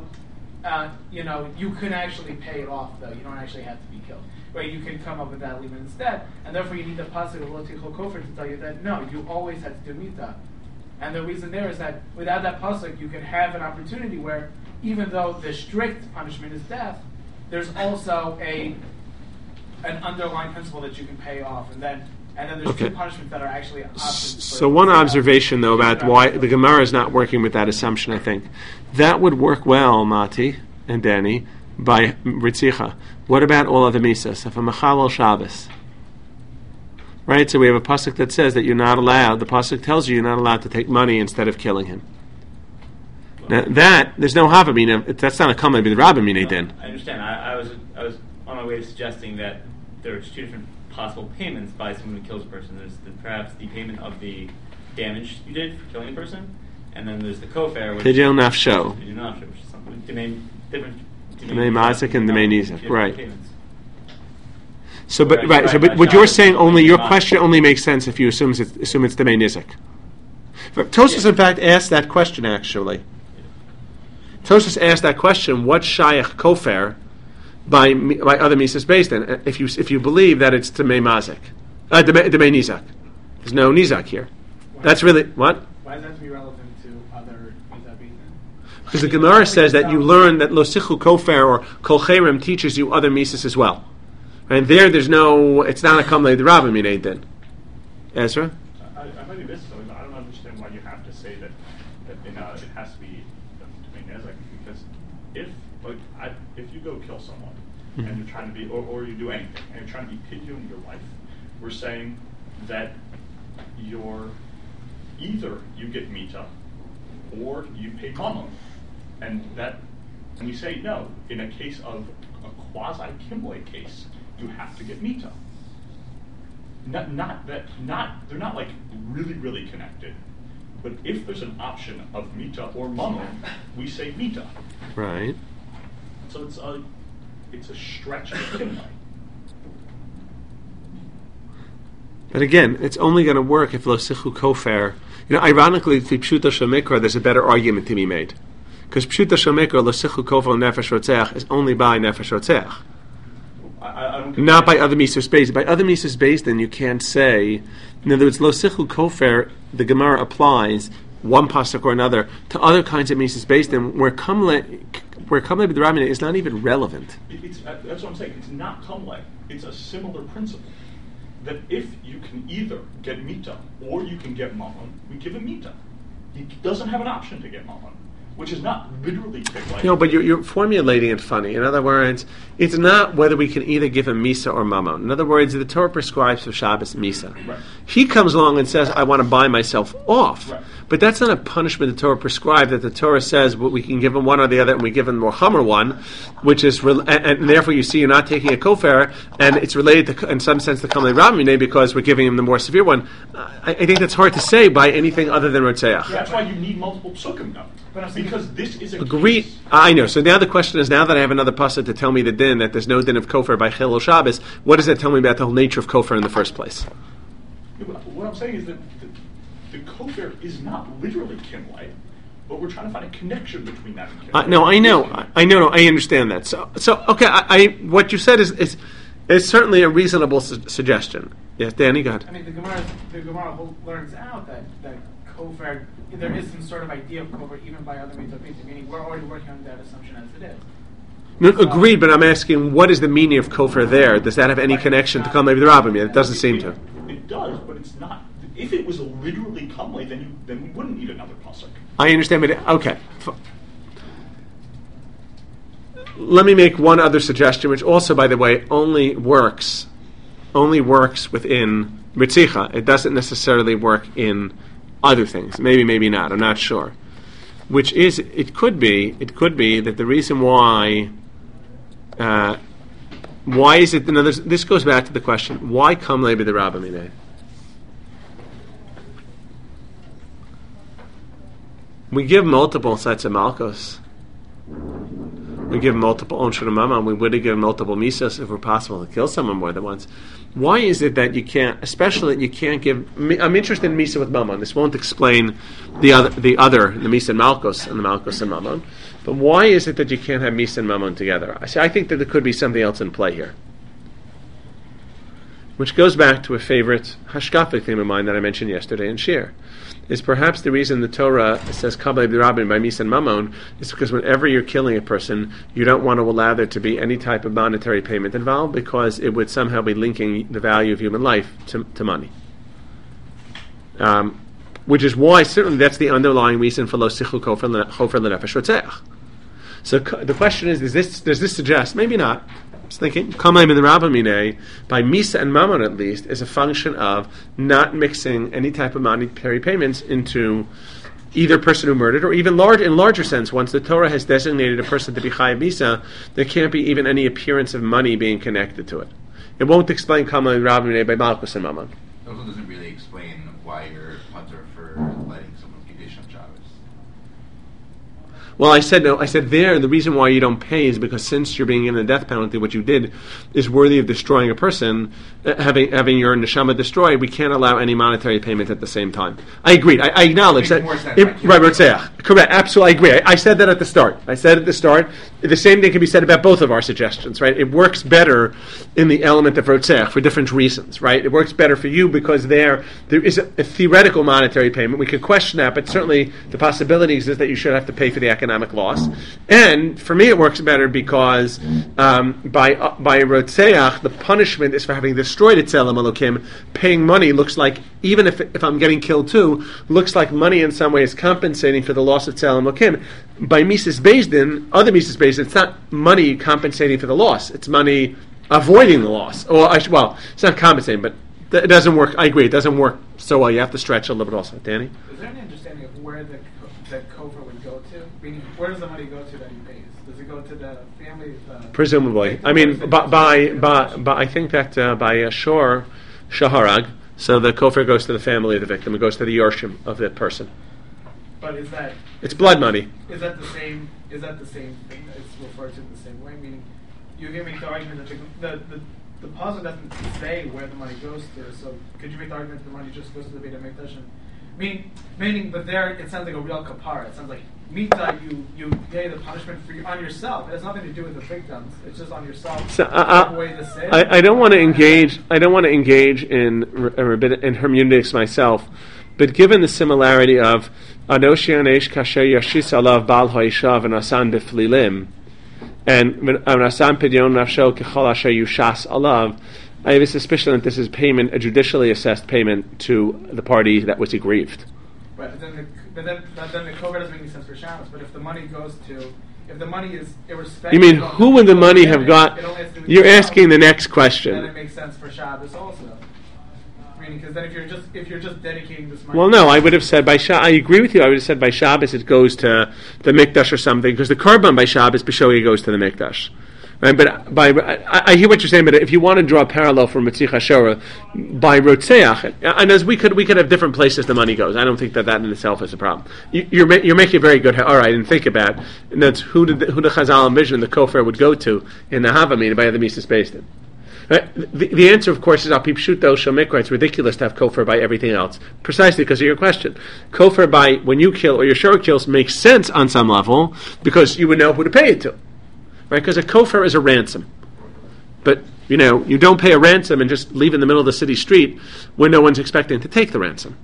you could actually pay it off, though. You don't actually have to be killed. Right? You can come up with that limit instead, and therefore you need the pasuk of lo tichol kofar to tell you that no, you always have to do mita. And the reason there is that without that pasuk, you could have an opportunity where, even though the strict punishment is death, there's also an underlying principle that you can pay off, and then there's two punishments that are actually options. So one observation, though, about why the Gemara is not working with that assumption, I think. That would work well, Mati and Danny, by Ritzicha. What about all other misas? If a Machal Shabbos, right? So we have a pasuk that says that you're not allowed, the pasuk tells you're not allowed to take money instead of killing him. Now that, there's no Havamina, that's not a comment with the Rabbimina then. I understand. I was on my way to suggesting that there's two different possible payments by someone who kills a person. There's perhaps the payment of the damage you did for killing a person, and then there's the kofar, which Tejel Nafsho. which is something different. Demei Mazik and Demei Nizak, right? Payments. So, but what you're saying only your question only makes sense if you assume it's Demei Nizak. Tosfos in fact asked that question actually. Tosfos asked that question: what shayach kofar by other misas based in? If you believe that it's Demei Mazik, Demei Nizak, there's no Nizak here. That's really what. Why does that have to be relevant to other misas based in? Because the Gemara says that you learn that Lo Sichu Kofar or Kol Cherem teaches you other misas as well. And there's no, it's not a Kamlei D'Rabba Minei then. Ezra? I might be missing something, but I don't understand why you have to say that it has to be Nezek, because if you go kill someone and you're trying to be, or you do anything, and you're trying to be pidyon your life, we're saying that either you get mita or you pay mamon, and we say no. In a case of a quasi kimlay case, you have to get mita. They're not like really connected. But if there's an option of mita or mamon, we say mita. Right. So it's a stretch of kimlay. But again, it's only going to work if Lo Sichu Kofar. Ironically, the Pshuta Shemikra, there's a better argument to be made. Because Pshuta Shemikra, Lo Sichu Kofar Nefesh Rotzeach is only by Nefesh Rotzeach. Not by other misas based. By other misas based, then you can't say. In other words, Lo Sichu Kofar, the Gemara applies one pasuk or another to other kinds of misas based, and where Kamle B'Dramina is not even relevant. That's what I'm saying. It's not kamle. It's a similar principle. That if you can either get mita or you can get mamon, we give him mita. He doesn't have an option to get mamon, which is not literally kick. No, but you're formulating it funny. In other words, it's not whether we can either give him misa or mamon. In other words, the Torah prescribes for Shabbos misa. Right. He comes along and says, I want to buy myself off. Right. But that's not a punishment the Torah prescribed, that the Torah says we can give him one or the other, and we give him more Hummer one, which is, and therefore you see you're not taking a kofar, and it's related to, in some sense, to Kamei Ramine, because we're giving him the more severe one. I think that's hard to say by anything other than Rotzeach. That's why you need multiple psukim now. Because this is a Agreed. case. I know. So now the question is, now that I have another pasuk to tell me the din, that there's no din of kofar by Chilul Shabbos, what does that tell me about the whole nature of kofar in the first place? What I'm saying is that the kofar is not literally kimlay, but we're trying to find a connection between that and kimlay. No, I know. I understand that. So okay. What you said is certainly a reasonable suggestion. Yes, Danny, go ahead. I mean, the Gemara learns out that kofar, there is some sort of idea of kofar even by other means of pizza, meaning we're already working on that assumption as it is. No, agreed, but I'm asking, what is the meaning of kofar there? Does that have any connection to Kamei B'Drabim? It doesn't seem to. It does, but it's not. If it was literally kamlay, then we wouldn't need another pasuk. I understand, but okay. Let me make one other suggestion, which also, by the way, only works within Ritzicha. It doesn't necessarily work in other things. Maybe not. I'm not sure. Which is, it could be that the reason why is it? No, this goes back to the question: why kamlei b'Rabba minei? We give multiple sets of malchus. we give multiple onshur mamon. We would have given multiple misas if it were possible to kill someone more than once. Why is it that you can't, especially that you can't give? I'm interested in misa with mamon. This won't explain the misa and malchus and the malchus and mamon. But why is it that you can't have misa and mamon together? I think that there could be something else in play here, which goes back to a favorite hashkafic theme of mine that I mentioned yesterday in Shir. Is perhaps the reason the Torah says Kabbalah B'Rabbin by Misa and Mammon is because whenever you're killing a person, you don't want to allow there to be any type of monetary payment involved because it would somehow be linking the value of human life to money. Which is why certainly that's the underlying reason for Lo Sichu Chofer L'Nefesh Rotzeach. So the question is does this suggest, maybe not, I was thinking, Kamayim in the Rabbamine, by Misa and Mammon at least, is a function of not mixing any type of monetary payments into either person who murdered, or even in larger sense, once the Torah has designated a person to be Chayav Misa, there can't be even any appearance of money being connected to it. It won't explain Kamayim in the Rabbamine by Malchus and Mammon. It also doesn't really explain why you're putter for letting someone Kiddush on Shabbos. Well, I said there, the reason why you don't pay is because since you're being given the death penalty, what you did is worthy of destroying a person, having your neshama destroyed. We can't allow any monetary payment at the same time. I agreed. I acknowledge that. Right, Rotzeach. Correct. Absolutely, I agree. I said that at the start. The same thing can be said about both of our suggestions, right? It works better in the element of Rotzeach for different reasons, right? It works better for you because there is a theoretical monetary payment. We could question that, but certainly the possibility exists that you should have to pay for the economic loss. And for me, it works better because by Rotzeach, the punishment is for having destroyed Tzelem Elokim. Paying money looks like, even if I'm getting killed too, looks like money in some way is compensating for the loss of Tzelem Elokim. By Mises Beis Din, other Mises Beis Din, it's not money compensating for the loss. It's money avoiding the loss. It's not compensating, but it doesn't work. I agree, it doesn't work so well. You have to stretch a little bit also. Danny? Is there any understanding of where the kofar would go to? Meaning, where does the money go to that he pays? Does it go to the family? Presumably. I mean, I think that by Shor Shaharag, so the kofar goes to the family of the victim. It goes to the Yorshim of the person. But is that... It's blood money. Is that the same thing? It's referred to in the same way? Meaning, you can make the argument that the puzzle doesn't say where the money goes to, so could you make the argument that the money just goes to the Beit HaMikdash? Meaning, but there it sounds like a real kapara. It sounds like mita, you pay the punishment on yourself. It has nothing to do with the victims. It's just on yourself. So, I don't want to engage. I don't want to engage in hermeneutics myself, but given the similarity of Anoshi Anesh Kasher Yashis Alav Bal Ha'ishav and Asan B'Flilim, and Asan Pidyon Nafsho Kechol Asher Yushas Alav, I have a suspicion that this is payment, a judicially assessed payment to the party that was aggrieved. Right, but then the kofar doesn't make any sense for Shabbos. But if the money is irrespective, you mean who would the money have got? You're asking the next question. Then it makes sense for Shabbos also. Because then if you're just dedicating this money. Well, no, I would have said by Shabbos. I agree with you. I would have said by Shabbos it goes to the Mikdash or something, because the Korban by Shabbos B'Shogi goes to the Mikdash. Right, but I hear what you're saying. But if you want to draw a parallel from Mitzich HaShora by Rotzeach, and as we could have different places the money goes. I don't think that in itself is a problem. You're making a very good. All right, and think about, and that's who the Chazal envisioned the kofar would go to in the Havamina by the Mises Beis Din. Right? The answer, of course, is Al Pi Pshuto Shel Mikra. It's ridiculous to have kofar by everything else, precisely because of your question. Kofar by when you kill or your shora kills makes sense on some level because you would know who to pay it to, right? Because a kofar is a ransom, but you don't pay a ransom and just leave in the middle of the city street when no one's expecting to take the ransom.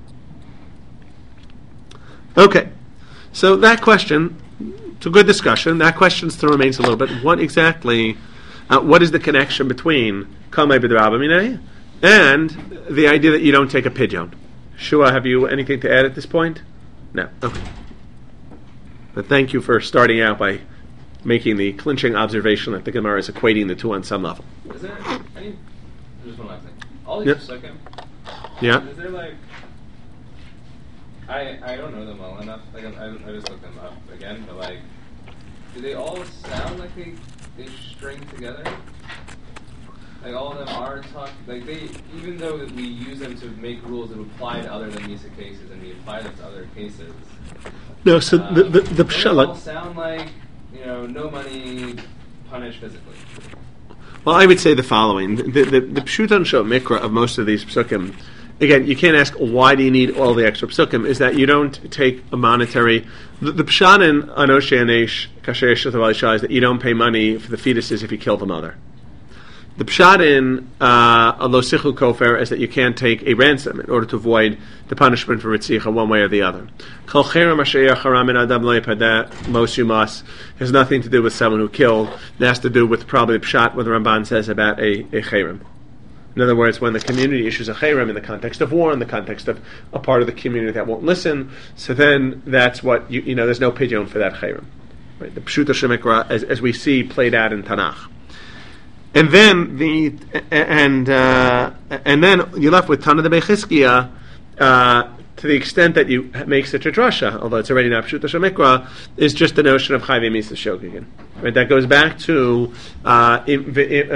Okay, so that question, it's a good discussion. That question still remains a little bit. What exactly? What is the connection between Kamei B'Drabamine and the idea that you don't take a pidyon? Shua, have you anything to add at this point? No. Okay. But thank you for starting out by making the clinching observation that the Gemara is equating the two on some level. Is there just one last thing. All these second. Yeah. Is there I don't know them well enough. I just looked them up again, but do they all sound like they string together? All of them are even though that we use them to make rules that apply to other than Misa cases, and we apply them to other cases. No, so the pshat all sound like no money, punish physically. Well, I would say the following: the pshuton shot mikra of most of these psukim. Again, you can't ask why do you need all the extra psukim. Is that you don't take a monetary. The pshat in Anosh Anesh Kasher Shetavalisha is that you don't pay money for the fetuses if you kill the mother. The pshat in Lo Sichu Kofer is that you can't take a ransom in order to avoid the punishment for Ritzicha one way or the other. Kol Cherem Asher Haram Min Adam Lo Yipadeh Mos Yumas has nothing to do with someone who killed. It has to do with probably the pshat what the Ramban says about a cherem. In other words, when the community issues a cherem in the context of war, in the context of a part of the community that won't listen, so then that's what there's no pidyon for that cherem. Right? The pshuta shemikra, as we see played out in Tanakh. And then and then you're left with Tana de Bechizkiya to the extent that you make such a drasha, although it's already not Pshuta Shemikra, is just the notion of Chayve Misa Shogigin. Right? That goes back to that's the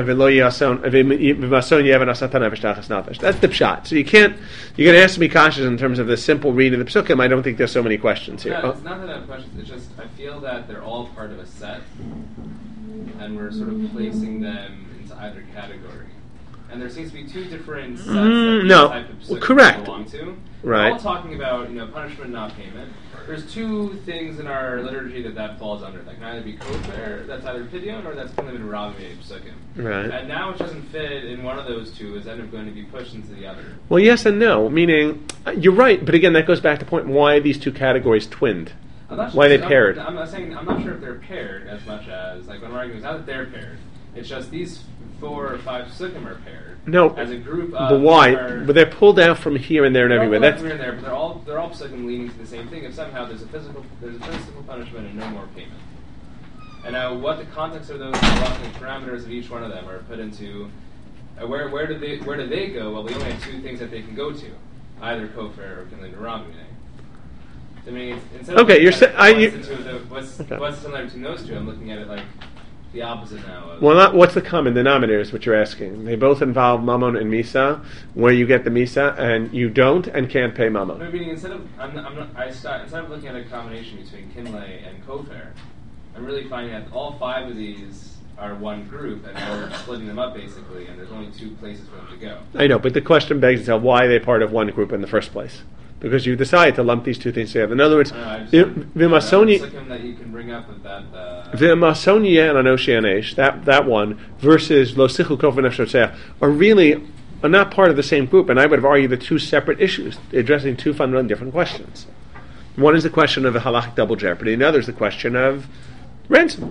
pshat. So you're going to ask me kashas in terms of the simple reading of the psukim. I don't think there's so many questions here. Yeah, it's not that I have questions. It's just I feel that they're all part of a set, and we're sort of placing them into either category. And there seems to be two different sets that no, type of correct. belong to. Right. We're all talking about punishment, not payment. There's two things in our liturgy that falls under. That can either be kosher, that's either pidyon, or that's kind of in Rabbi Psukim. Right. And now it doesn't fit in one of those two, is end up going to be pushed into the other. Well, yes and no. Meaning, you're right, but again, that goes back to the point why these two categories twinned. Why they paired. I'm not sure if they're paired as much as when we're arguing. It's not that they're paired. It's just these 4 or 5 psukim are paired. No, as a group. But why? But they're pulled out from here and there and everywhere. That's here and there, but they're all psukim leading to the same thing. If somehow there's a physical punishment and no more payment. And now, what the context of those parameters of each one of them are put into, where do they go? Well, we only have 2 things that they can go to, either kofar or kinlin ramune. I mean, instead of what's similar between those two, I'm looking at it like the opposite now. What's the common denominator is what you're asking. They both involve mammon and misa, where you get the misa and you don't and can't pay mammon. No, meaning instead of looking at a combination between kinlay and kofar, I'm really finding that all 5 of these are one group, and now we're splitting them up basically, and there's only 2 places for them to go. I know, but the question begs itself: why are they part of one group in the first place? Because you decide to lump these 2 things together. In other words, V'masoni that you can bring up with that. V'masoni and Anosh that one versus Lo Sichu Kofer Nefesh are really not part of the same group, and I would have argued the 2 separate issues addressing 2 fundamentally different questions. One is the question of a halachic double jeopardy, and the other is the question of ransom.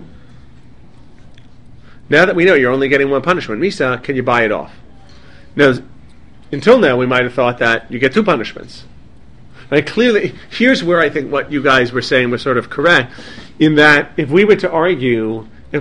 Now that we know you're only getting one punishment, Misa, can you buy it off? Now, until now, we might have thought that you get 2 punishments. Right? Clearly, here's where I think what you guys were saying was sort of correct, in that if we were to argue that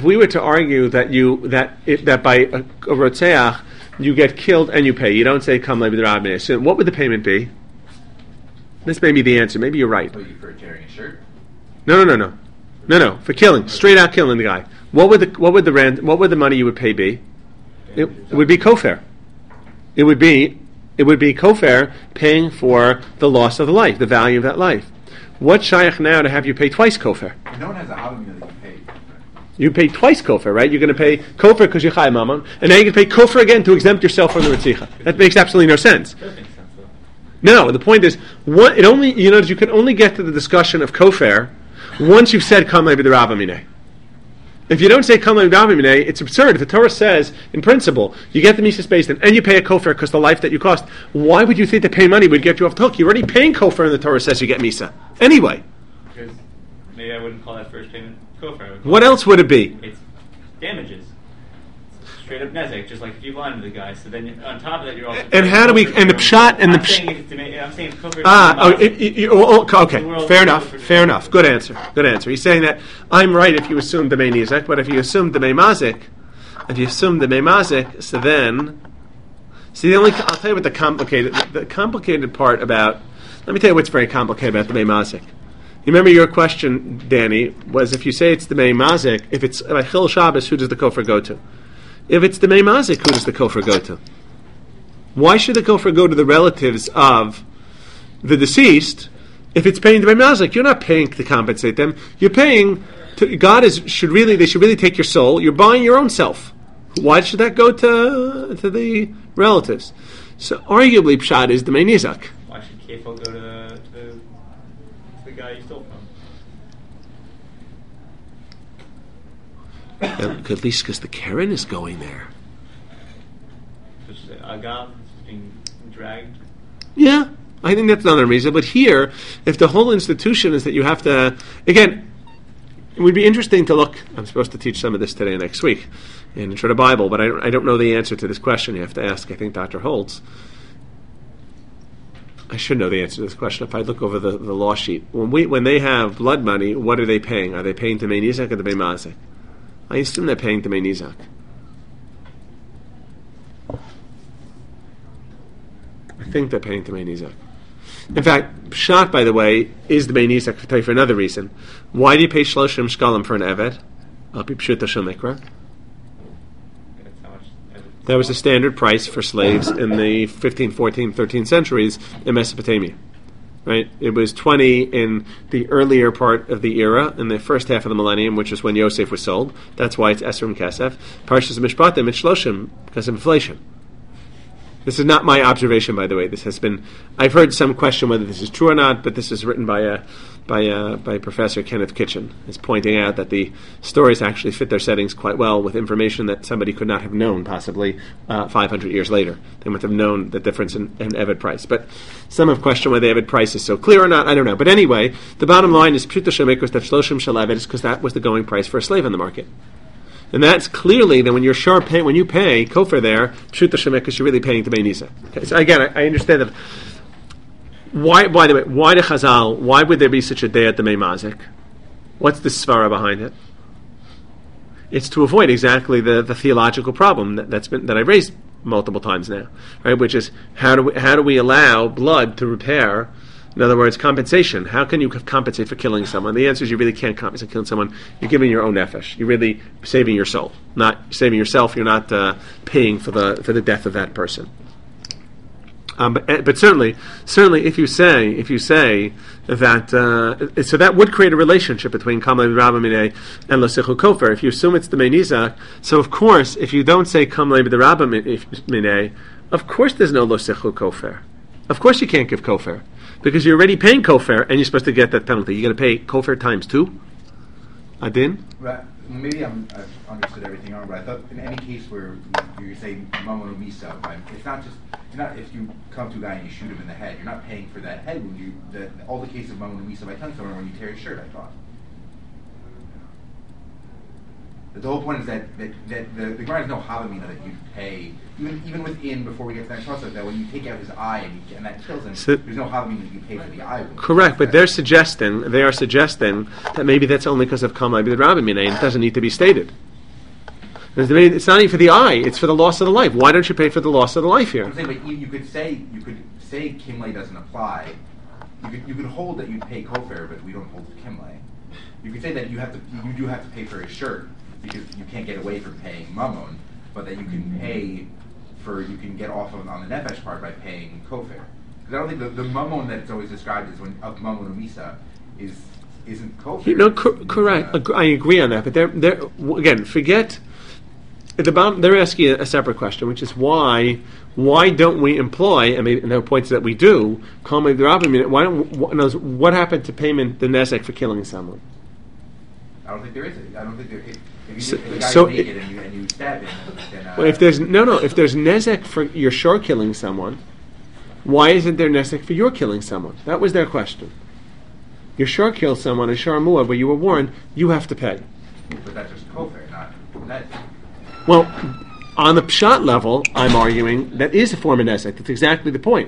by a rotzeach you get killed and you pay, you don't say kam le'b'drabineh. So what would the payment be? This may be the answer. Maybe you're right. Oh, you for tearing a shirt? No. For killing, straight out killing the guy. What would the money you would pay be? It would be kofar. It would be kofar paying for the loss of the life, the value of that life. What's shaykh now to have you pay twice kofar? No one has a holiday that you pay. You pay twice kofar, right? You're going to pay kofar because you're chay mammon, and now you're going to pay kofar again to exempt yourself from the ritzicha. That makes absolutely no sense. No, the point is, you can only get to the discussion of kofar once you've said kam le'b'drabineh. If you don't say kam le'b'drabineh, it's absurd. If the Torah says, in principle, you get the mises based in, and you pay a kofar because the life that you cost, why would you think that paying money would get you off the hook? You're already paying kofar, and the Torah says you get misa. Anyway. Because maybe I wouldn't call that first payment kofar. What else would it be? It's damages. Straight up nezek, just like if you blinded the guy. So then on top of that, you're also. And how do we? And the pshat and the. I'm saying kofar. Okay. Fair enough. Good answer. He's saying that I'm right if you assume the nizek, but if you assume the mazik, so then. See, I'll tell you what the complicated part about. Let me tell you what's very complicated about the mazik. You remember your question, Danny, was if you say it's the mazik, if it's like Chil Shabbos, who does the kofar go to? If it's the mazik, who does the kofar go to? Why should the kofar go to the relatives of the deceased if it's paying the mazik? You're not paying to compensate them. You're paying should really take your soul. You're buying your own self. Why should that go to the relatives? So arguably, pshat is the main nizak. Why should kefil go to the guy you stole from? At least because the Karen is going there. Which is agav being dragged. Yeah, I think that's another reason. But here, if the whole institution is that you have to, again, it would be interesting to look. I'm supposed to teach some of this today and next week in Intro to Bible, but I don't know the answer to this question. You have to ask, I think, Dr. Holtz. I should know the answer to this question if I look over the law sheet. When they have blood money, what are they paying? Are they paying to Nizak or to Mazek? I assume they're paying to Nizak. I think they're paying to Nizak. In fact, Pshat, by the way, is the main Nizak. I'll tell you for another reason. Why do you pay Shloshim Shkalim for an Eved? That was the standard price for slaves in the 15th, 14th, 13th centuries in Mesopotamia. Right? It was 20 in the earlier part of the era, in the first half of the millennium, which is when Yosef was sold. That's why it's Esrim Kesef. Parshas Mishpatim, it's Shloshim, because of inflation. This is not my observation, by the way. This has been. I've heard some question whether this is true or not, but this is written by Professor Kenneth Kitchen. Is pointing out that the stories actually fit their settings quite well with information that somebody could not have known possibly 500 years later. They might have known the difference in Eved price. But some have questioned whether the Eved price is so clear or not. I don't know. But anyway, the bottom line is Pshuta Shemikos that Shloshim Shel Eved is because that was the going price for a slave in the market. And that's clearly that when you pay kofar there, pshuta shemekus, you're really paying to Nisa. Okay, so again, I understand that. Why, by the way, why the Chazal? Why would there be such a day at the Mei Mazik? What's the svara behind it? It's to avoid exactly the theological problem that I raised multiple times now, right? Which is how do we allow blood to repair? In other words, compensation. How can you compensate for killing someone? The answer is you really can't compensate for killing someone. You're giving your own nefesh. You're really saving your soul, not saving yourself. You're not paying for the death of that person. But certainly, if you say that, so that would create a relationship between Kamei B'Rabba and Losichu Kofer. If you assume it's the Mei Nizak, so of course, if you don't say Kamei B'Rabba, of course there's no Losichu Kofer. Of course you can't give Kofer. Because you're already paying kofar, and you're supposed to get that penalty. You're going to pay kofar times 2? Adin? Right. Maybe I've understood everything wrong, but I thought in any case where you say mamon misa, it's not just if you come to a guy and you shoot him in the head, you're not paying for that head wound. All the cases of mamon misa by telling someone when you tear your shirt, I thought. The whole point is that the Gemara has no havamina that you pay, even within, before we get to that process, that when you take out his eye and that kills him, so there's no havamina that you pay for the eye wound. Correct, but they are suggesting that maybe that's only because of Kamei B'Rabba and it doesn't need to be stated. It's not even for the eye, it's for the loss of the life. Why don't you pay for the loss of the life here? I'm saying, but you could say Kimlay doesn't apply. You could hold that you pay kofar, but we don't hold Kimlay. You could say that you do have to pay for his shirt, because you can't get away from paying mamon, but that you can get off on the nefesh part by paying kofar. Because I don't think the mamon that's always described as of mamon misa isn't kofar. Correct. I agree on that, but they're again, forget. They're asking a separate question, which is why don't we employ? I mean, there are points that we do. Kamei B'Rabba. What happened to payment the nezek for killing someone? I don't think there is. I don't think there. If the guy's naked and you stab him, then... Well, if there's nezek for your shore killing someone, why isn't there nezek for your killing someone? That was their question. Your shore killed someone in Shar Mu'ah, but you were warned, you have to pay. But that's just kofar, not nezek. Well, on the pshat level, I'm arguing that is a form of nezek. That's exactly the point.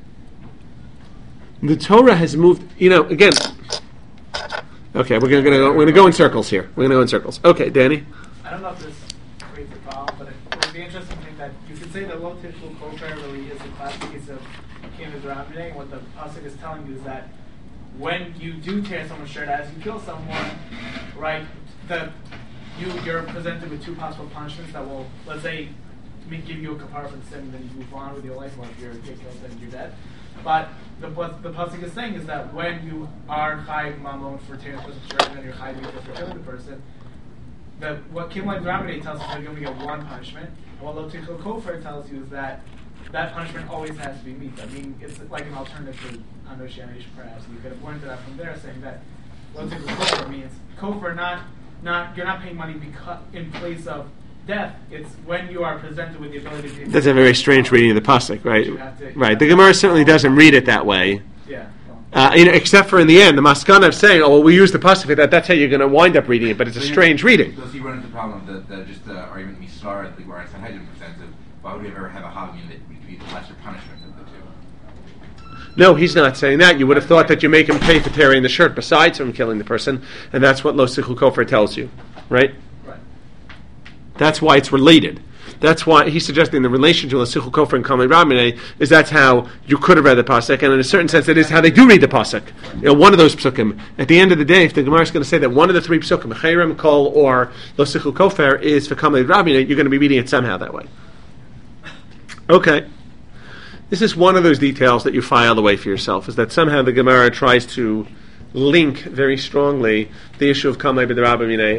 The Torah has moved. Again. Okay, we're gonna go in circles here. Okay, Danny. I don't know if this creates a problem, but it would be interesting to think that you could say that low tishul kofar really is a classic case of Kamei B'Rabba. What the pasuk is telling you is that when you do tear someone's shirt as you kill someone, right? You're presented with 2 possible punishments that will, let's say, give you a kapara for the sin, and then you move on with your life, or if you're killed, then you're dead. But the pasuk is saying is that when you are chayiv mamon for tearing the person's shirt and then you're chayiv mita for killing the person, what Kimlai Dramine tells us is that you're going to get one punishment, and what Lo Tichel Kofer tells you is that punishment always has to be mita. I mean, it's like an alternative to Anoshanish perhaps. You could have learned that from there, saying that Lo Tichel Kofer means Kofer you're not paying money because in place of death. It's when you are presented with the ability to. That's a very strange reading of the pasuk, right? Right. The The Gemara certainly doesn't read it that way. Yeah. Except for in the end, the Maskana of saying, "Oh, well, we use the pasuk for that." That's how you're going to wind up reading it, but it's a strange reading. Does he run into the problem that just the argument we started, the Gemara Sanhedrin presents of why would we ever have a havamim that would be the lesser punishment of the two? No, he's not saying that. You would have thought that you make him pay for tearing the shirt besides from killing the person, and that's what Lo Sichul Kofer tells you, right? Right. That's why it's related. That's why he's suggesting the relation to Lo Sichul Kofer and Kamei Rabbanei is that's how you could have read the pasuk, and in a certain sense, it is how they do read the pasuk. One of those psukim. At the end of the day, if the Gemara is going to say that one of the three psukim, Chayrim, Kol, or Lo Sichul Kofer, is for Kamei Rabbanei, you're going to be reading it somehow that way. Okay. This is one of those details that you file away for yourself, is that somehow the Gemara tries to link very strongly the issue of Kamei B'Drabamine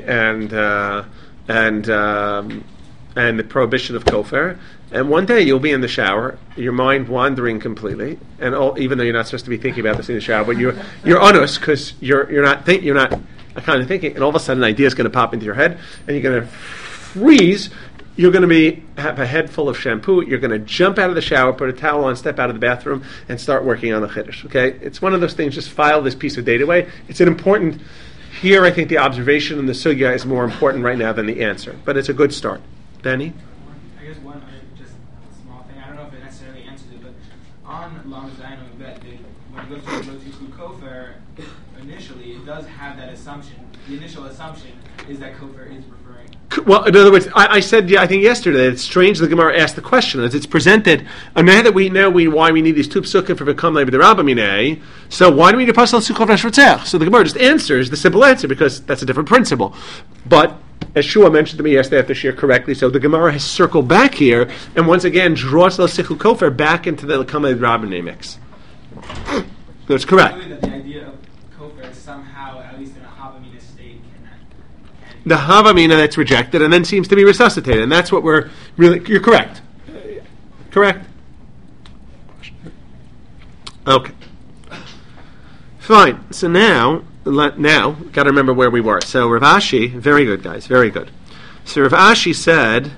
and the prohibition of Kofer. And one day you'll be in the shower, your mind wandering completely, and even though you're not supposed to be thinking about this in the shower, but you're honest because you're not kind of thinking, and all of a sudden an idea is going to pop into your head, and you're going to freeze. You're going to have a head full of shampoo. You're going to jump out of the shower, put a towel on, step out of the bathroom, and start working on the chiddush. Okay, it's one of those things. Just file this piece of data away. It's an important. Here, I think the observation in the sugya is more important right now than the answer, but it's a good start. Danny? I guess one just small thing. I don't know if it necessarily answers it, but on Lam Zayin on Bet, when you go through the Lo Tichel Kofer, initially it does have that assumption. The initial assumption is that Kofer is referring. Well, in other words, I said, I think yesterday, that it's strange the Gemara asked the question as it's presented. And now that we know why we need these two psukim for V'kamei B'Drabamine, so why do we need a pasal Sukkot V'Shvatzech? So the Gemara just answers the simple answer because that's a different principle. But as Shua mentioned to me yesterday after Shir correctly, so the Gemara has circled back here and once again draws Lo Sichul Kofer back into the V'kamei B'Drabamine mix. That's correct. That the idea of Kofer is somehow, at least in a Havamina state, the Havamina that's rejected and then seems to be resuscitated. And that's what we're really... You're correct. Correct. Okay. Fine. So now, got to remember where we were. So Rav Ashi, very good, guys, very good. So Rav Ashi said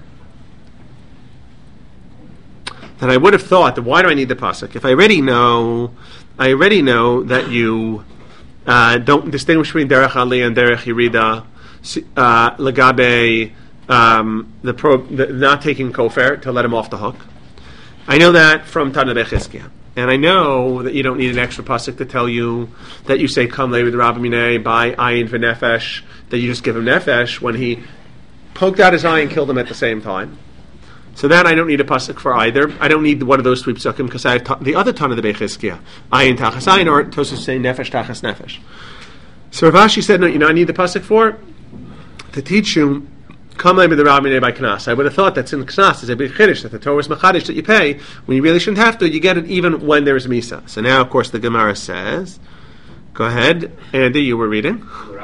that I would have thought that why do I need the pasuk? If I already know that you don't distinguish between derech aliyah and derech yirida, Lagabe, the not taking kofer to let him off the hook. I know that from Tana Bechizkiah. And I know that you don't need an extra pasuk to tell you that you say Kamei B'Drabamine by ayin v'nefesh, that you just give him nefesh when he poked out his eye and killed him at the same time. So that I don't need a pasuk for either. I don't need one of those three psukim because I have the other Tana Bechizkiah, ayin tachas ayin, or Tosfos saying nefesh tachas nefesh. So Rav Ashi said, no, I need the pasuk for to teach you Kamei B'Drabamine by Knas. I would have thought that's in Knas. It's a big chiddush that the Torah is machadish that you pay when you really shouldn't have to. You get it even when there is misa. So now, of course, the Gemara says, go ahead, Andy, you were reading.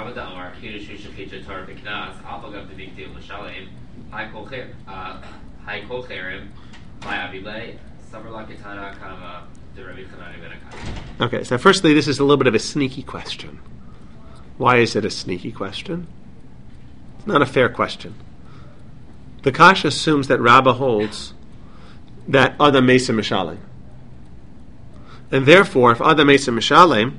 Okay, so firstly, this is a little bit of a sneaky question. Why is it a sneaky question? It's not a fair question. The Kasha assumes that Rabbah holds that Adam Mesa Mishalem. And therefore, if Adam Mesa Mishalem,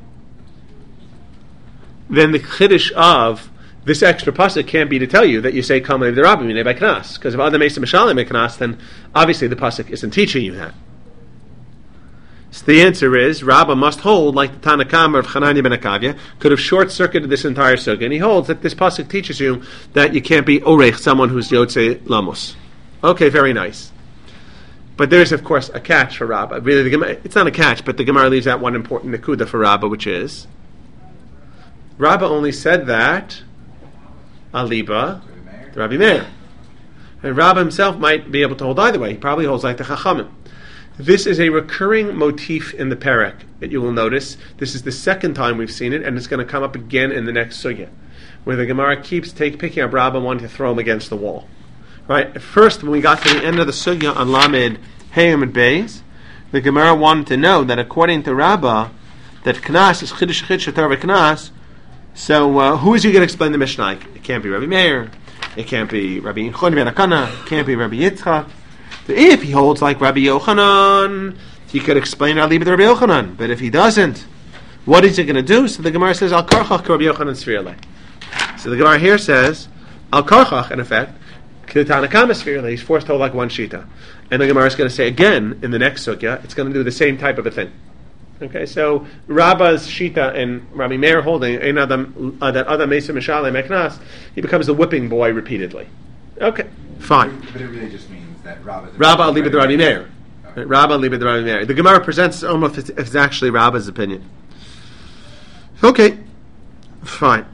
then the chiddush of this extra pasuk can't be to tell you that you say Kamei B'Drabamine by Knas. Because if Adam Mesa Mishalem by Knas, then obviously the pasuk isn't teaching you that. So the answer is, Rabbah must hold, like the Tana Kama of Hanani ben Akavya, could have short-circuited this entire sugya, and he holds that this pasuk teaches you that you can't be orech, someone who's Yotze Lamos. Okay, very nice. But there's, of course, a catch for Rabbah. Really, it's not a catch, but the Gemara leaves out one important nekuda for Rabbah, which is, Rabbah only said that Aliba, to Rabbi Meir. And Rabbah himself might be able to hold either way. He probably holds like the Chachamim. This is a recurring motif in the parak that you will notice. This is the second time we've seen it, and it's going to come up again in the next sugya, where the Gemara keeps picking up Rabbah wanting to throw him against the wall. Right? At first, when we got to the end of the sugya on Lamed Hayim and Beis, the Gemara wanted to know that according to Rabbah, that Knas is Chiddush Chid Shatar Knas. So who is you going to explain the Mishnah? It can't be Rabbi Meir. It can't be Rabbi Yochanan ben Akana. It can't be Rabbi Yitzchak. If he holds like Rabbi Yochanan, he could explain Al Libed Rabbi Yochanan. But if he doesn't, what is he going to do? So the Gemara says Al Karchach Rabbi Yochanan Sfirle. So the Gemara here says Al Karchach, in effect, Tanakama Sfirle. He's forced to hold like one shita. And the Gemara is going to say again in the next sugya, it's going to do the same type of a thing. Okay, so Rabbah's shita and Rabbi Meir holding that Adam Mesa Mishale Meknas, he becomes the whipping boy repeatedly. Okay, fine. But it really just means that Rabbah Libed Rabbi Meir. Rabbah Libed Rabbi Meir. The Gemara presents almost if it's actually Rabbah's opinion. Okay, fine.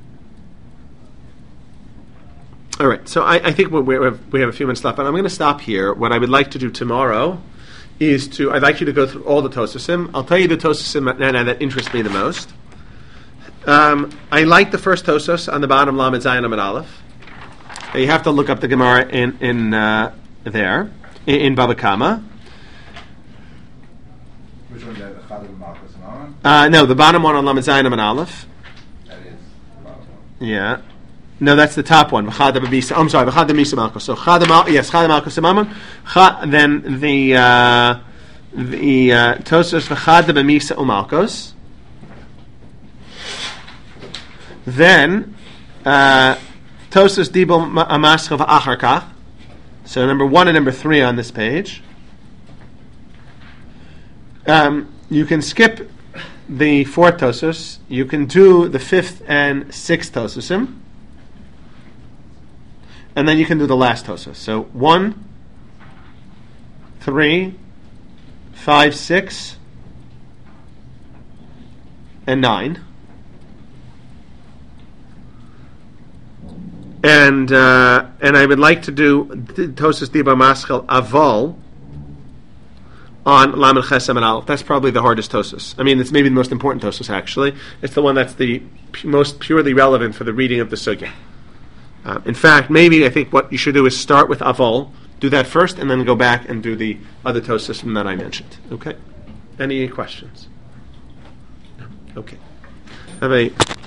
All right, so I think we have a few minutes left, but I'm going to stop here. What I would like to do tomorrow is I'd like you to go through all the Tosasim. I'll tell you the Tosasim now that interest me the most. I like the first Tosos on the bottom, Lamed Zayin Amud Aleph. You have to look up the Gemara in Baba Kama. Which one is that? The Chad of Malchus and Aron? No, the bottom one on Lamed Zayin Amud Aleph. That is the bottom one. Yeah. No, that's the top one. I'm sorry, V'chad Misa Malchus. So Chad Malchus Amamon. Then the Tosos V'chad Misa Umalkos. Then Tosos Dibel Amaschel V'acharkach. So number 1 and number 3 on this page. You can skip the 4th Tosos. You can do the 5th and 6th Tososim. And then you can do the last Tosos. So 1, 3, 5, 6, and 9. And I would like to do Tosos Diba Maschel Aval on Lamed Ches Amud Aleph. That's probably the hardest Tosos. I mean, it's maybe the most important Tosos, actually. It's the one that's the most purely relevant for the reading of the Sugya. In fact, maybe I think what you should do is start with Aval, do that first, and then go back and do the other Tosos that I mentioned. Okay? Any questions? No? Okay. Have a